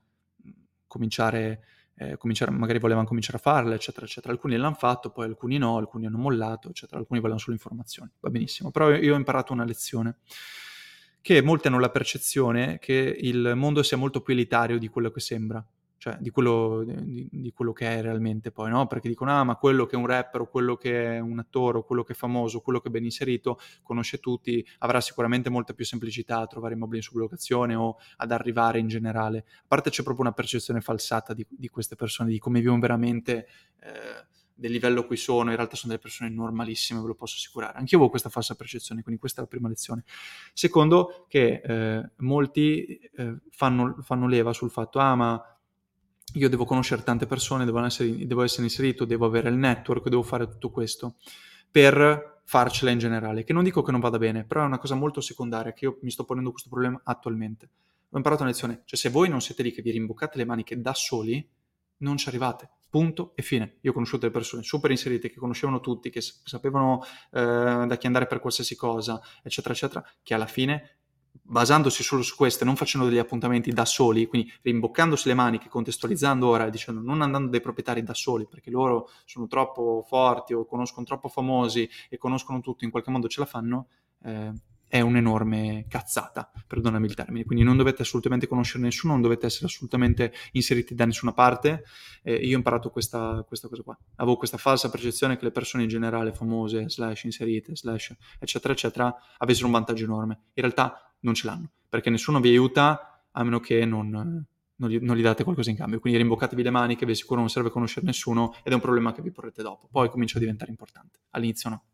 magari volevano cominciare a farla, eccetera, eccetera. Alcuni l'hanno fatto, poi alcuni no, alcuni hanno mollato, eccetera. Alcuni volevano solo informazioni, va benissimo. Però io ho imparato una lezione, che molti hanno la percezione che il mondo sia molto più elitario di quello che sembra, cioè di quello che è realmente poi, no? Perché dicono, ah, ma quello che è un rapper, o quello che è un attore, o quello che è famoso, o quello che è ben inserito, conosce tutti, avrà sicuramente molta più semplicità a trovare immobili in sublocazione o ad arrivare in generale. A parte c'è proprio una percezione falsata di queste persone, di come vivono veramente, del livello a cui sono. In realtà sono delle persone normalissime, ve lo posso assicurare. Anch'io avevo questa falsa percezione, quindi questa è la prima lezione. Secondo, che molti fanno leva sul fatto, ah, ma io devo conoscere tante persone, devo essere inserito, devo avere il network, devo fare tutto questo per farcela in generale, che non dico che non vada bene, però è una cosa molto secondaria, che io mi sto ponendo questo problema attualmente. Ho imparato una lezione, cioè se voi non siete lì che vi rimboccate le maniche da soli, non ci arrivate, punto e fine. Io ho conosciuto delle persone super inserite, che conoscevano tutti, che sapevano da chi andare per qualsiasi cosa, eccetera, eccetera, che alla fine, basandosi solo su queste, non facendo degli appuntamenti da soli, quindi rimboccandosi le maniche, contestualizzando ora e dicendo non andando dai proprietari da soli, perché loro sono troppo forti o conoscono troppo famosi e conoscono tutto, in qualche modo ce la fanno, è un'enorme cazzata, perdonami il termine. Quindi non dovete assolutamente conoscere nessuno, non dovete essere assolutamente inseriti da nessuna parte. Io ho imparato questa cosa qua. Avevo questa falsa percezione che le persone in generale, famose, slash inserite, slash eccetera eccetera, avessero un vantaggio enorme. In realtà non ce l'hanno, perché nessuno vi aiuta a meno che non gli date qualcosa in cambio. Quindi rimboccatevi le maniche, vi assicuro non serve conoscere nessuno ed è un problema che vi porrete dopo. Poi comincia a diventare importante. All'inizio no.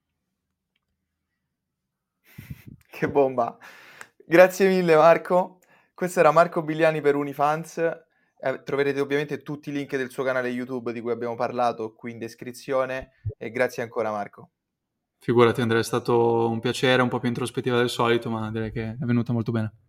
Che bomba! Grazie mille Marco. Questo era Marco Bigliani per Unifans. Troverete ovviamente tutti i link del suo canale YouTube di cui abbiamo parlato qui in descrizione e grazie ancora Marco. Figurati Andrea, è stato un piacere, un po' più introspettiva del solito, ma direi che è venuta molto bene.